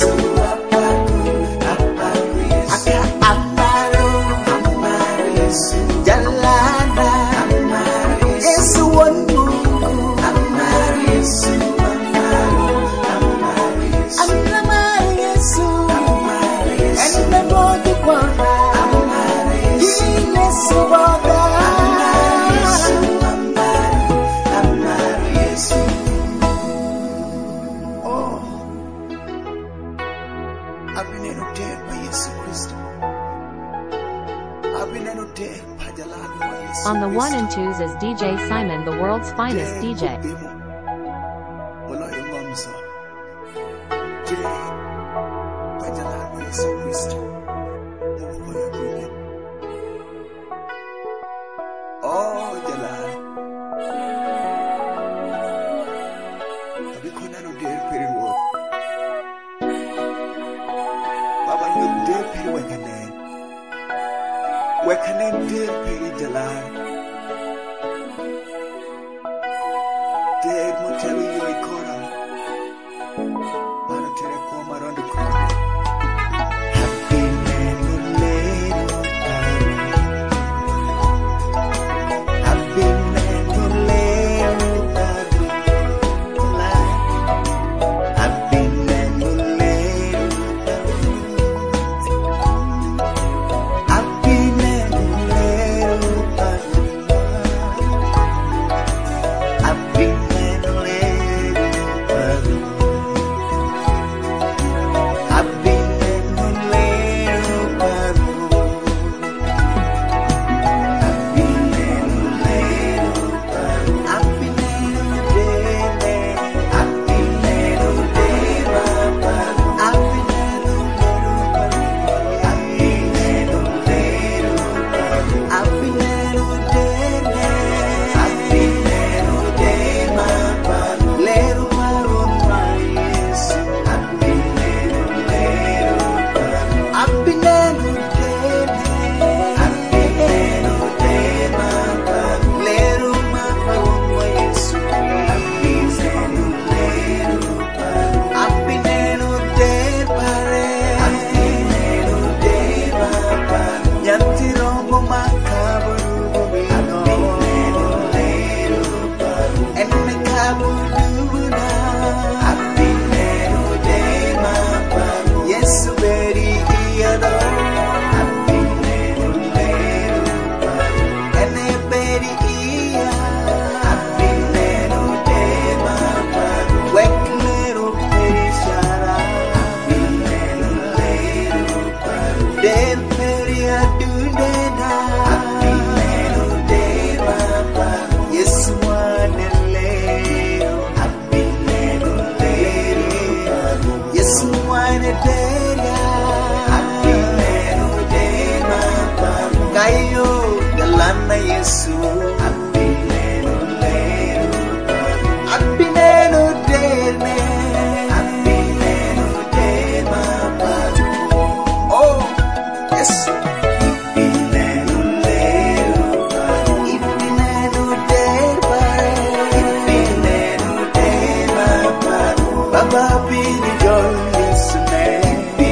Speaker 13: Yesu Abineno ter pa Yesu Kristo. Abineno ter pa jalal wa Yesu.
Speaker 1: On the 1 and 2s is DJ Simon, the world's finest DJ.
Speaker 13: Wala yung mamsa. Ter pa jalal wa Yesu Kristo. Nabuhay abinin. Oh, jalal. Abi ko na no der periwo. Baba yung der peri wekanen. Wekanen der peri jalal. Der mo telu yo ikora. Mano tere ko marondo ko. Happy Menulero Paru. Happy Menulero Paru. Happy Menulero Paru. Happy Menulero Paru. Happy Menulero Paru. Happy Menulero Paru. Happy Menulero Paru. Happy Menulero. Happy Menulero Paru. Happy Menulero Paru. Happy Menulero. Happy Menulero Paru. Lero marun mais. Happy Menulero Paru. Happy Menulero. Happy Menulero Paru. Lero marun mais. Happy Menulero Paru. Happy Menulero Paru. Happy Menulero Paru. Yanti rombo makabaru bumino. Happy Menulero Paru. Enne kabuduna. Happy Menulero Paru. Yesu beri iyado. Happy Menulero Paru. Enne beri iya. Happy Menulero Paru. Weklero perishara. Happy Menulero Paru. Del peri adundena. Happy Menulero Paru. Yesu wanelero. Happy Menulero Paru. Yesu wanedera. Happy Menulero Paru. Kayo galana Yesu. Happy Menulero Paru. Happy Menulero. Happy Menulero Paru. Oh, Yesu. Happy Menulero Paru. Happy Menulero Paru. Happy Menulero Paru. Baba bini jol Yesu ne. Happy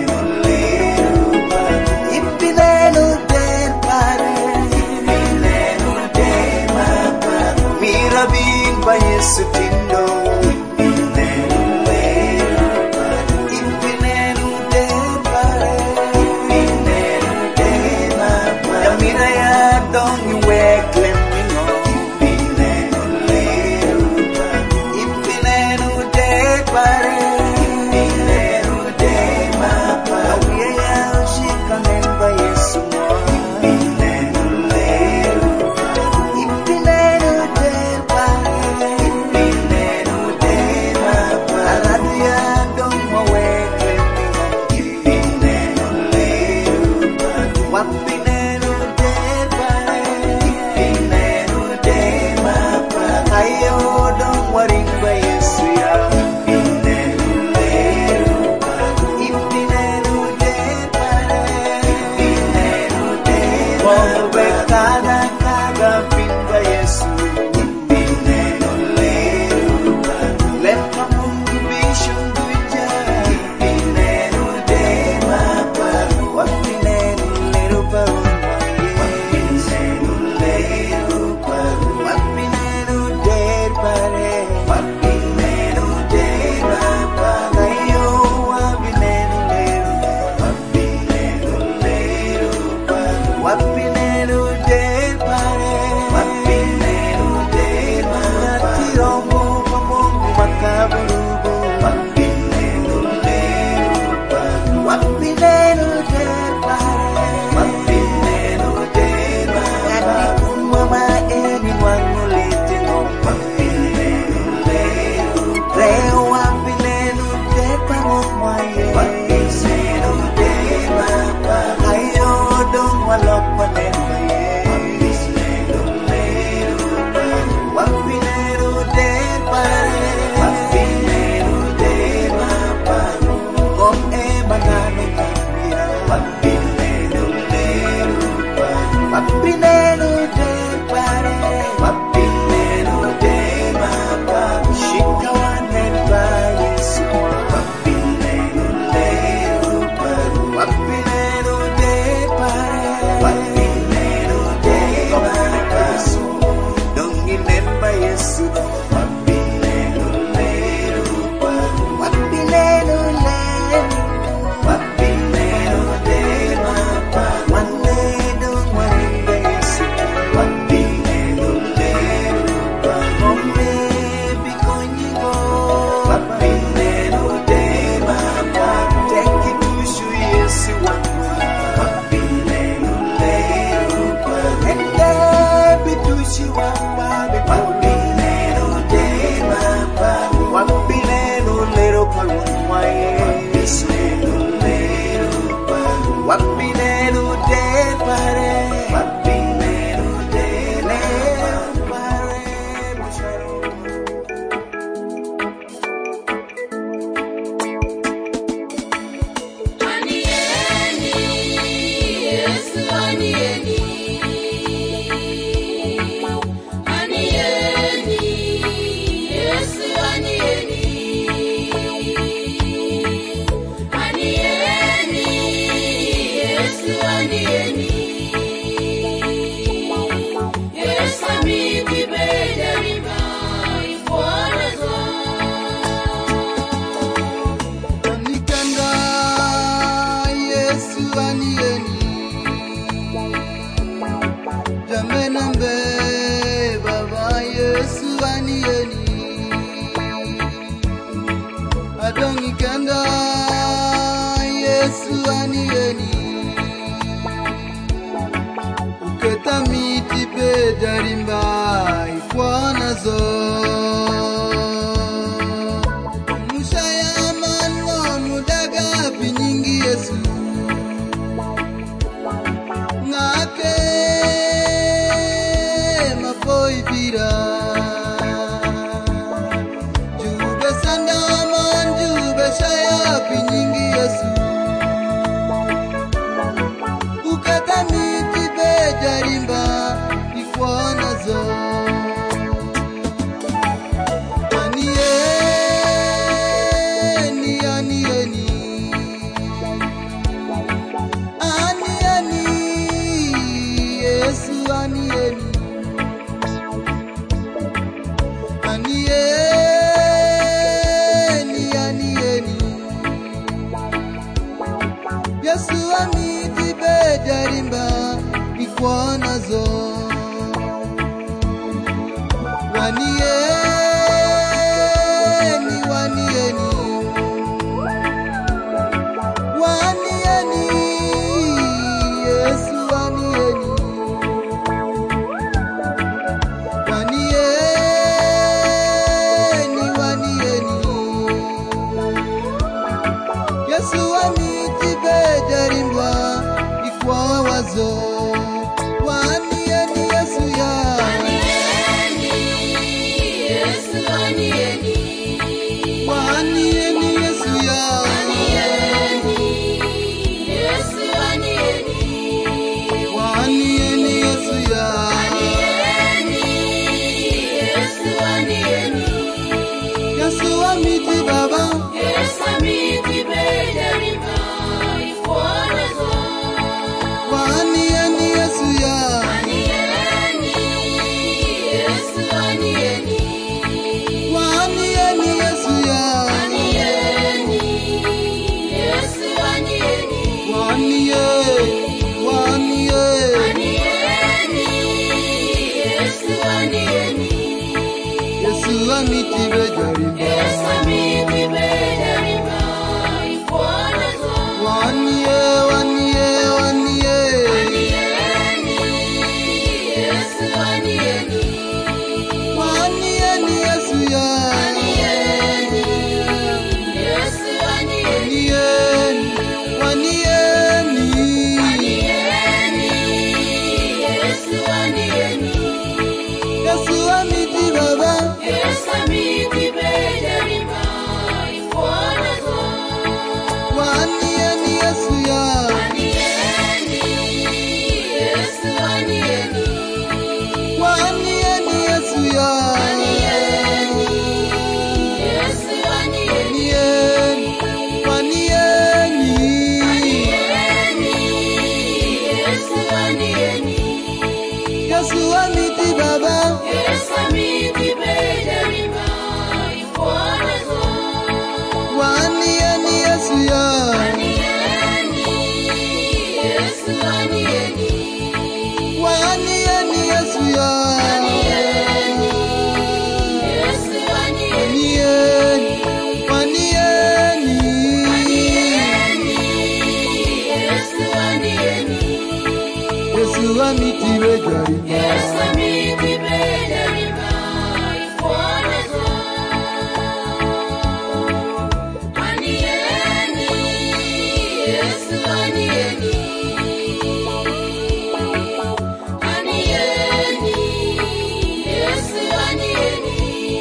Speaker 13: Menulero Paru. Happy Menulero Paru. Happy Menulero Paru. Mira bin pa Yesu tindo. Happy Menulero Paru. Happy Menulero Paru. Happy Menulero Paru. Mira ya dong iwe klemingo. Happy Menulero Paru. Happy Menulero Paru. Happy Menulero Paru. Awiya ya ushikanen pa Yesu mo. Happy Menulero Paru. Happy Menulero Paru. Happy
Speaker 14: anieni uketa miti pe jarimba ikwanazo musaya manno mudaga pinyingi Yesu ngake mapoi bira jube sandaman jube saya pinyingi Yesu ukata miti be jarimba ikwanazo anieni anieni anieni Yesu anieni anieni anieni Yesu amiti be jarimba ikwanazo wanieni wanieni wanieni Yesu wanieni wanieni wanieni Yesu amiti be jarimba ikwawazo wanieni Yesu ya
Speaker 2: Yesu anieni
Speaker 14: wanieni Yesu ya
Speaker 2: Yesu anieni
Speaker 14: wanieni Yesu ya
Speaker 2: Yesu anieni
Speaker 14: Yesu amiti baba
Speaker 2: Yesu amiti bejarimba ikwanazo
Speaker 14: wanieni Yesu ya
Speaker 2: Yesu anieni
Speaker 14: wanieni Yesu ya
Speaker 2: Yesu anieni
Speaker 14: waniye waniye
Speaker 2: Yesu anieni
Speaker 14: Yesu amiti bejarimba
Speaker 2: Yesu amiti bejarimba ikwanazo
Speaker 14: waniye waniye waniye
Speaker 2: Yesu anieni
Speaker 14: wanieni Yesu ya
Speaker 2: Yesu anieni
Speaker 14: wanieni
Speaker 2: Yesu anieni
Speaker 14: Yesu amiti baba
Speaker 2: Yesu amiti bejarimba ikwanazo
Speaker 14: wanieni Yesu ya
Speaker 2: Yesu anieni
Speaker 14: wanieni Yesu ya
Speaker 2: Yesu anieni
Speaker 14: wanieni
Speaker 2: Yesu anieni
Speaker 14: Yesu amiti baba
Speaker 2: Yesu amiti bejarimba ikwanazo
Speaker 14: wanieni Yesu ya
Speaker 2: Yesu anieni
Speaker 14: wanieni Yesu ya
Speaker 2: Yesu anieni
Speaker 14: wanieni
Speaker 2: Yesu anieni
Speaker 14: Yesu amiti bejarimba
Speaker 2: Yesu amiti bejarimba ikwanazo anieni Yesu anieni anieni Yesu anieni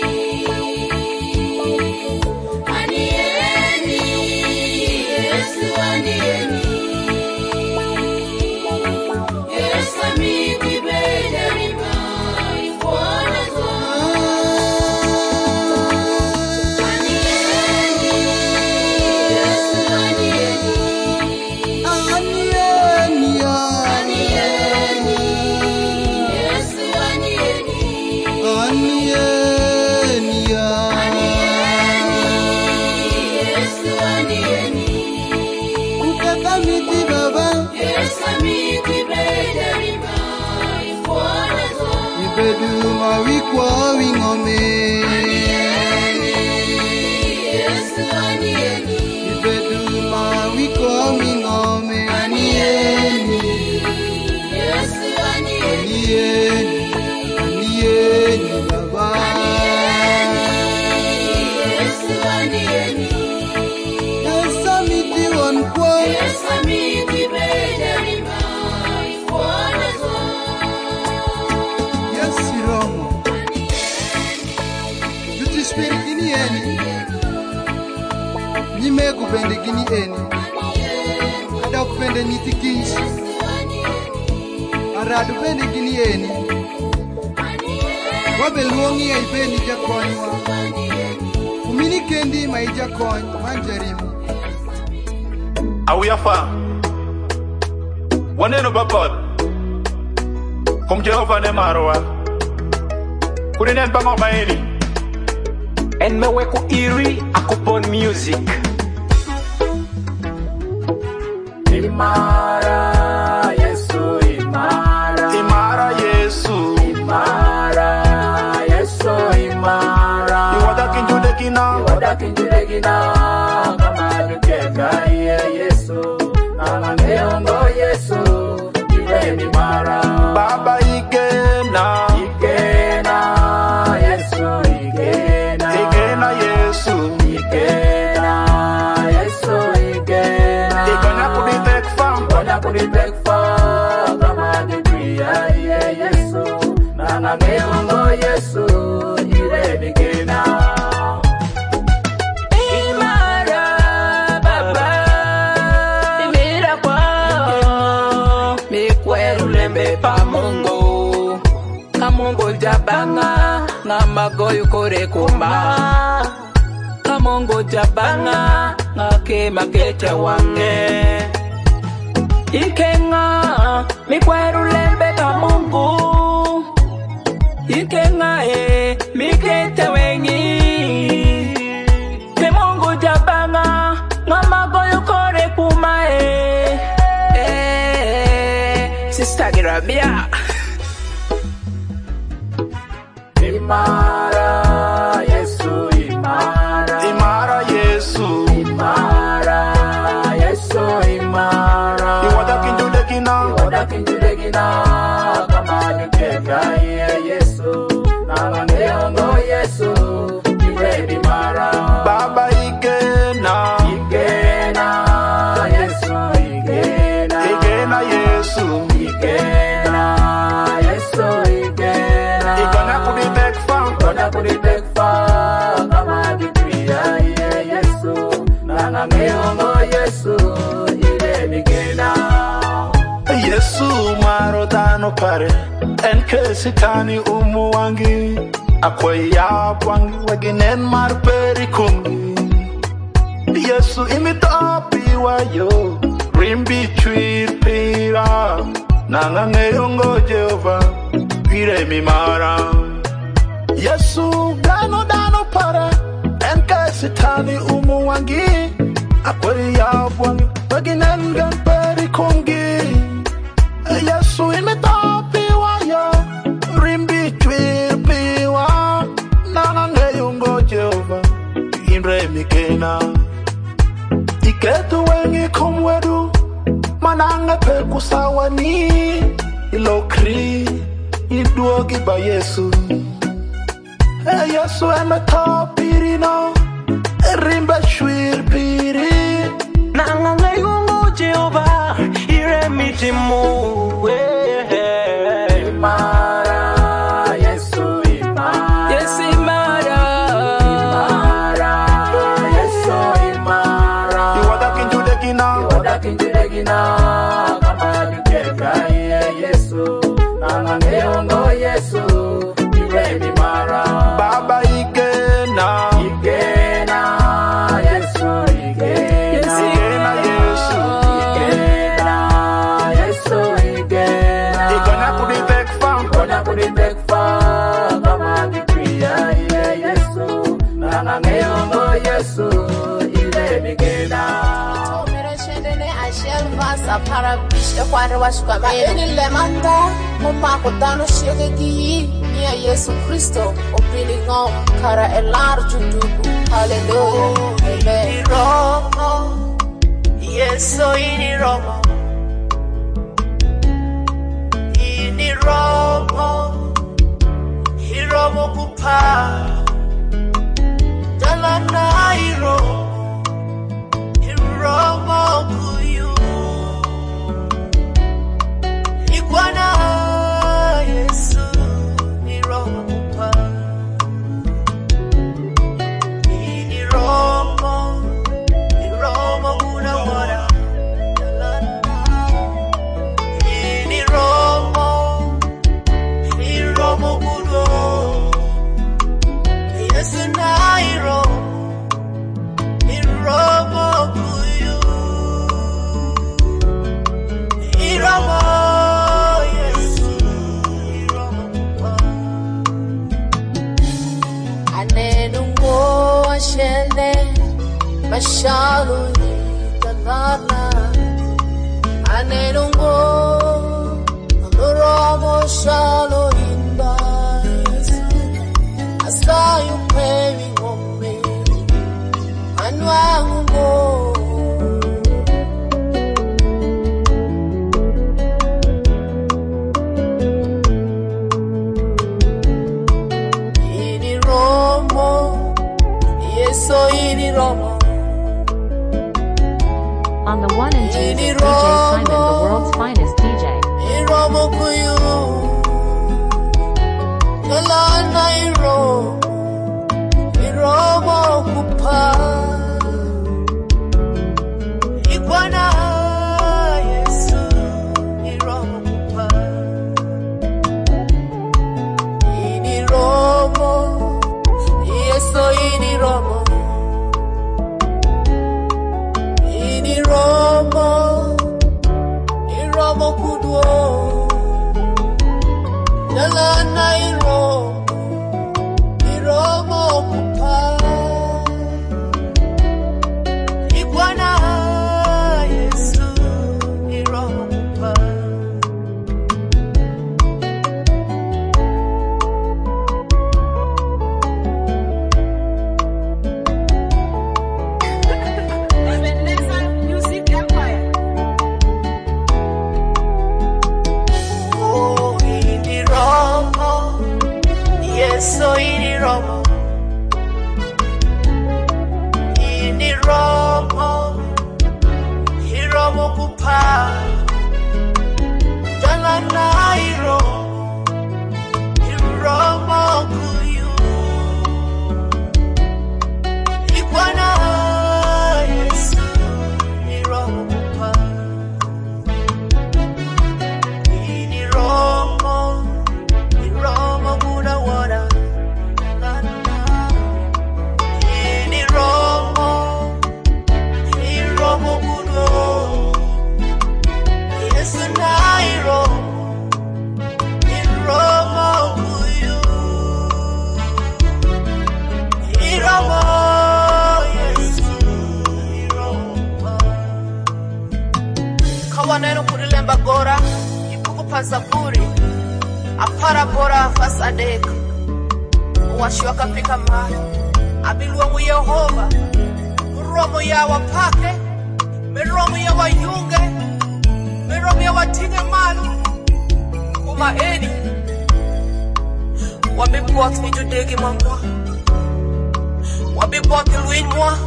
Speaker 2: anieni Yesu anieni Yesu amiti bejarimba ikwanazo anieni Yesu anieni
Speaker 14: anieni ya
Speaker 2: anieni Yesu anieni
Speaker 14: anieni ya
Speaker 2: Yesu anieni
Speaker 14: ukata miti baba
Speaker 2: Yesu amiti bejarimba ikwanazo
Speaker 14: ibedu mawikwa wingome
Speaker 2: Yesu anieni
Speaker 14: ibedu mawikwa wingome mkwa Yes Romo Duty spirit gini eni Nyimegu bende gini eni Adok bende nyithi kich Aradu bende gini eni Wabe luongi ya ibeni jakonywa Umini kendi ma ijakony manjarimu
Speaker 15: Awiyafa Waneno bakod Kum Jehova ne marwa Kurinen bango maeni
Speaker 16: En me weko iri akupon music Imara Yesu Imara
Speaker 15: Imara Yesu
Speaker 16: Imara Yesu Imara
Speaker 15: Iwada
Speaker 16: kinjudegina Kama nukeka Yesu Anangeongo Yesu Iwe Imara
Speaker 15: Baba igena
Speaker 16: Yesu igena
Speaker 15: Yesu
Speaker 16: igena
Speaker 15: Igana
Speaker 16: kuditekfa Kama dikria Yesu Nanangeongo Yesu Iwe igena Kamongo jabanga ngamagoyo kore kumba Kamongo jabanga ngake maketa wange Ikenga mikweru lembe kamongo Ikenga miketa wengi Kamongo jabanga ngamagoyo kore kumba Sister Girabia Imara Yesu Imara
Speaker 15: Imara Yesu
Speaker 16: Imara Yesu Imara
Speaker 15: Iwada kinjudegina
Speaker 16: Kama nukeka Yesu Nanangeongo Yesu Iwe Imara
Speaker 15: Baba igena
Speaker 16: Yesu igena
Speaker 15: Yesu
Speaker 16: Igana kuditekfa Kama dikria Yesu Nanangeongo Yesu Iwe igena
Speaker 15: Yesu maro dano pare Enke sitani umuwangi Akwe yabwangi Waginen mar peri kungi Yesu imitopi wayo Rimbi chwir pira Nanangeongo Jehova Pire mimara Yesu dano pare Enke sitani umuwangi Akwe yabwangi Waginen gan peri kungi Yesu imetopi wayo Rimbi chwir piwa Nanangeongo Jehova Inre mikena Iketu wengi kumwedu Mananga peku sawani Ilokri Iduogi ba Yesu Yesu emetopi rino Rimbe chwir piri
Speaker 16: Nanangeongo Jehova Ire mitimu Imara Yesu Imara Yesu Imara Yesu Imara
Speaker 15: Iwada kinjudegina
Speaker 16: Kama nukeka Yesu Nanangeongo Yesu Iwe Imara
Speaker 15: Baba igena
Speaker 16: Yesu igena Yesu igena
Speaker 15: Igana
Speaker 16: kuditekfa Kama dikria Yesu Nanangeongo Yesu Iwe igena
Speaker 17: Para bicha quadra was coming in Lemanda, Momaco Dano Shaggy, near Yesu Christo, opening on Cara a large dubu. Hallelujah, amen. Romo, yes, so in Romo, in Romo, Hiromo Kupa, Dalana Hiro, Hiromo.
Speaker 1: On the 1 and 2 is DJ Simon, the world's finest DJ.
Speaker 17: Iromo kuyu, nalana iromo kupa, Ikwana Yesu, iromo kupa, iniromo, Yesu iniromo. Iromo kudwo nalana iromo kupa Ikwana Yesu iromo kupa So iniromo kupa dalana iromo kuyu Ikwana Yesu iromo kupa iromo kuna wada Kawaneno kurilemba gora ibuku pasaburi apara bora fasadeka uwashiwa kapika mali abilwa mu Yehova romo ya wapake meromo ya wayunge meromo ya watinge malu kumaeni wabibot ni judegi mamwa wabibot luin mwa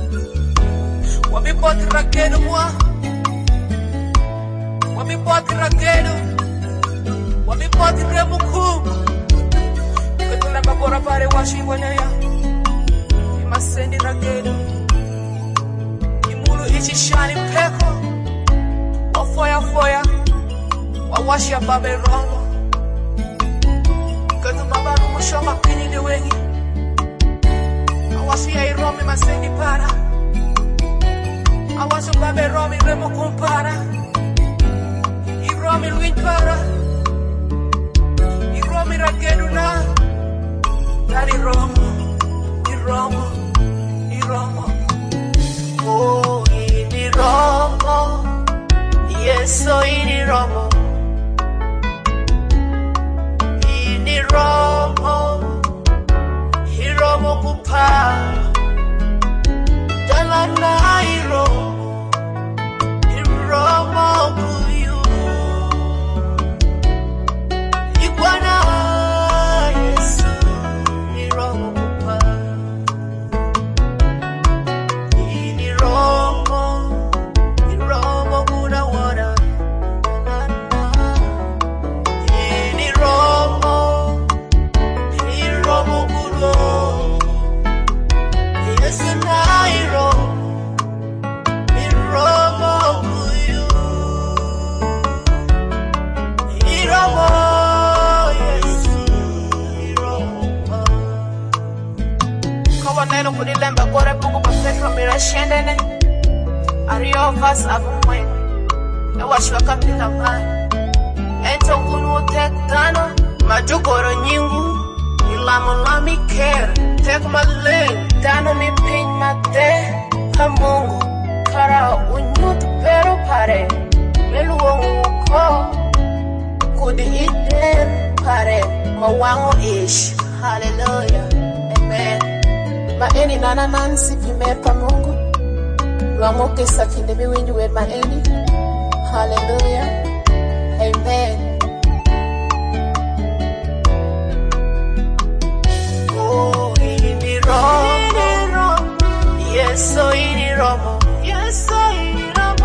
Speaker 17: wabibot rakedu mwa wabibot rakedu wabibot remuku ketula magora pare washi walaya imasendi rakedu imulu ichishani peko wafoya wawashi ya babe romo ketu babaru mushoma kini de wengi awashi ya iromi masendi para awashi babe romi remo kumpara iromi luin para iromi rakedu na dari romo oh ini romo yeso ini romo hiromo kupa dalana iromo kuyu Ikwana Yesu iromo kupa iromo kuna wada iromo kudo Yesu na iromo kuyu iromo Yesu iromo kawaneno kudilemba gore buku bafetro mirashendene Ario vas abumwe Ewashwa kapita mani Ento kunu tekano Majugoro nyingu Ilamulami care Tek malen Dano mi pin mate Kamungu Kara unyut pero pare Meluongu ko Kudi iten pare Mawango ish Hallelujah Amen Maeni nana nansi pimepa mungu Lwamoke sakinde miwinju with my eni. Hallelujah. Amen. Oh, ini romo. Yes, so ini romo. Yes, so ini romo.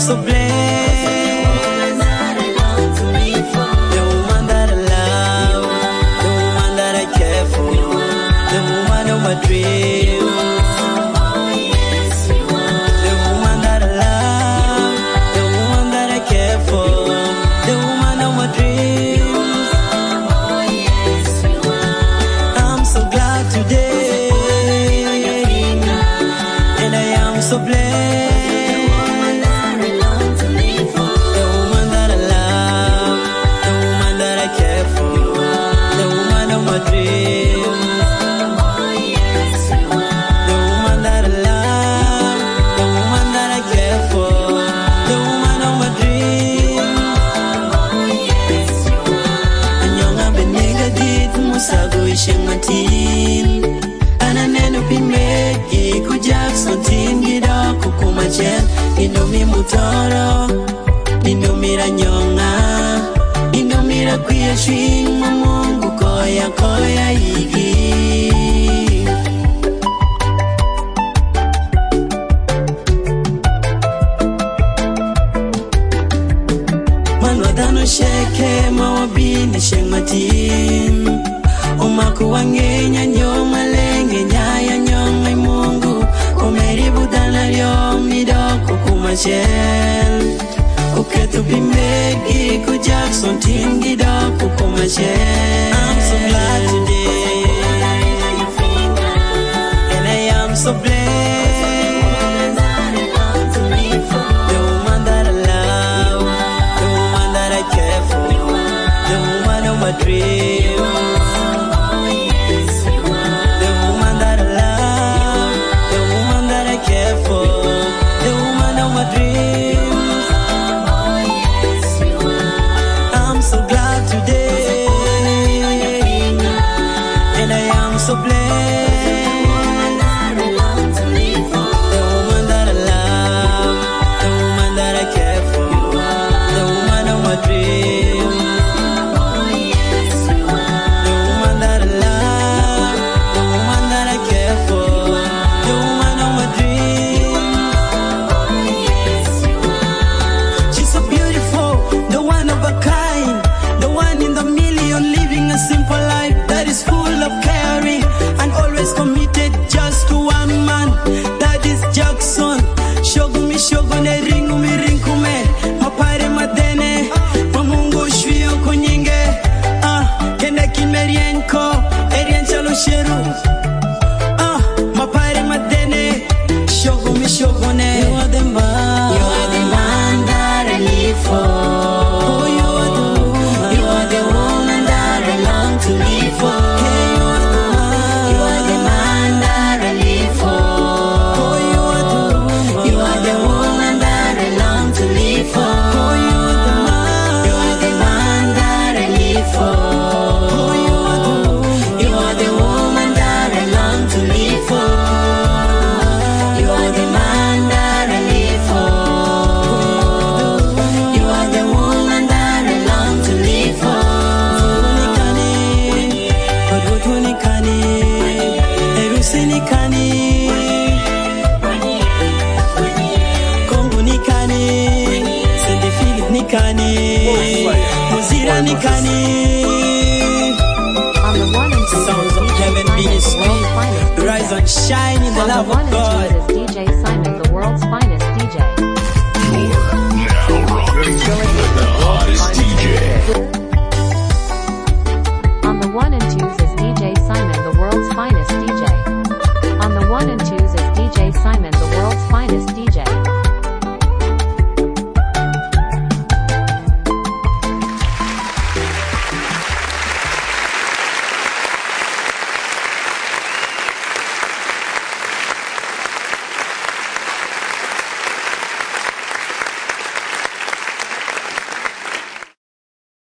Speaker 12: so blessed. The woman that I love, the woman that I care for, the woman of my dreams. The woman that I love, the woman that I care for, the woman of my dreams. I'm so glad today, and I am so blessed. Indomie mutoro, indomira nyonga, indomira kuya swing mamungu koya koya higi. Manwadano sheke mawabini shengmatin, omaku wangenya nyoma lenge nyaya nyonga imungu, komeri budana ryomi doko kumashel, uketu bimegi ku Jackson tingi doko kumashel. I'm so glad today, and I am so blessed. The woman that I love, the woman that I care for, the woman of my dreams. So blessed. The woman that I love, the woman that I care for, the woman of my dreams. The woman that I love, the woman that I care for, the woman of my dreams. She's so beautiful, the one of a kind, the one in the million, living a simple life that is full of caring and always committed just to one man. That is Jackson. Shogumi shogune ringumi rinkume, mapare madene, mamungu shwio kunyinge. Kende kimerienko, erienchalo sheru. Mapare madene, shogumi shogune. You are the man, you are the man that I live for. Oh, you are the woman that I long to live for.
Speaker 1: On the 1 and 2
Speaker 12: Sounds of heaven ministry, rise and shine in the love of God.
Speaker 1: DJ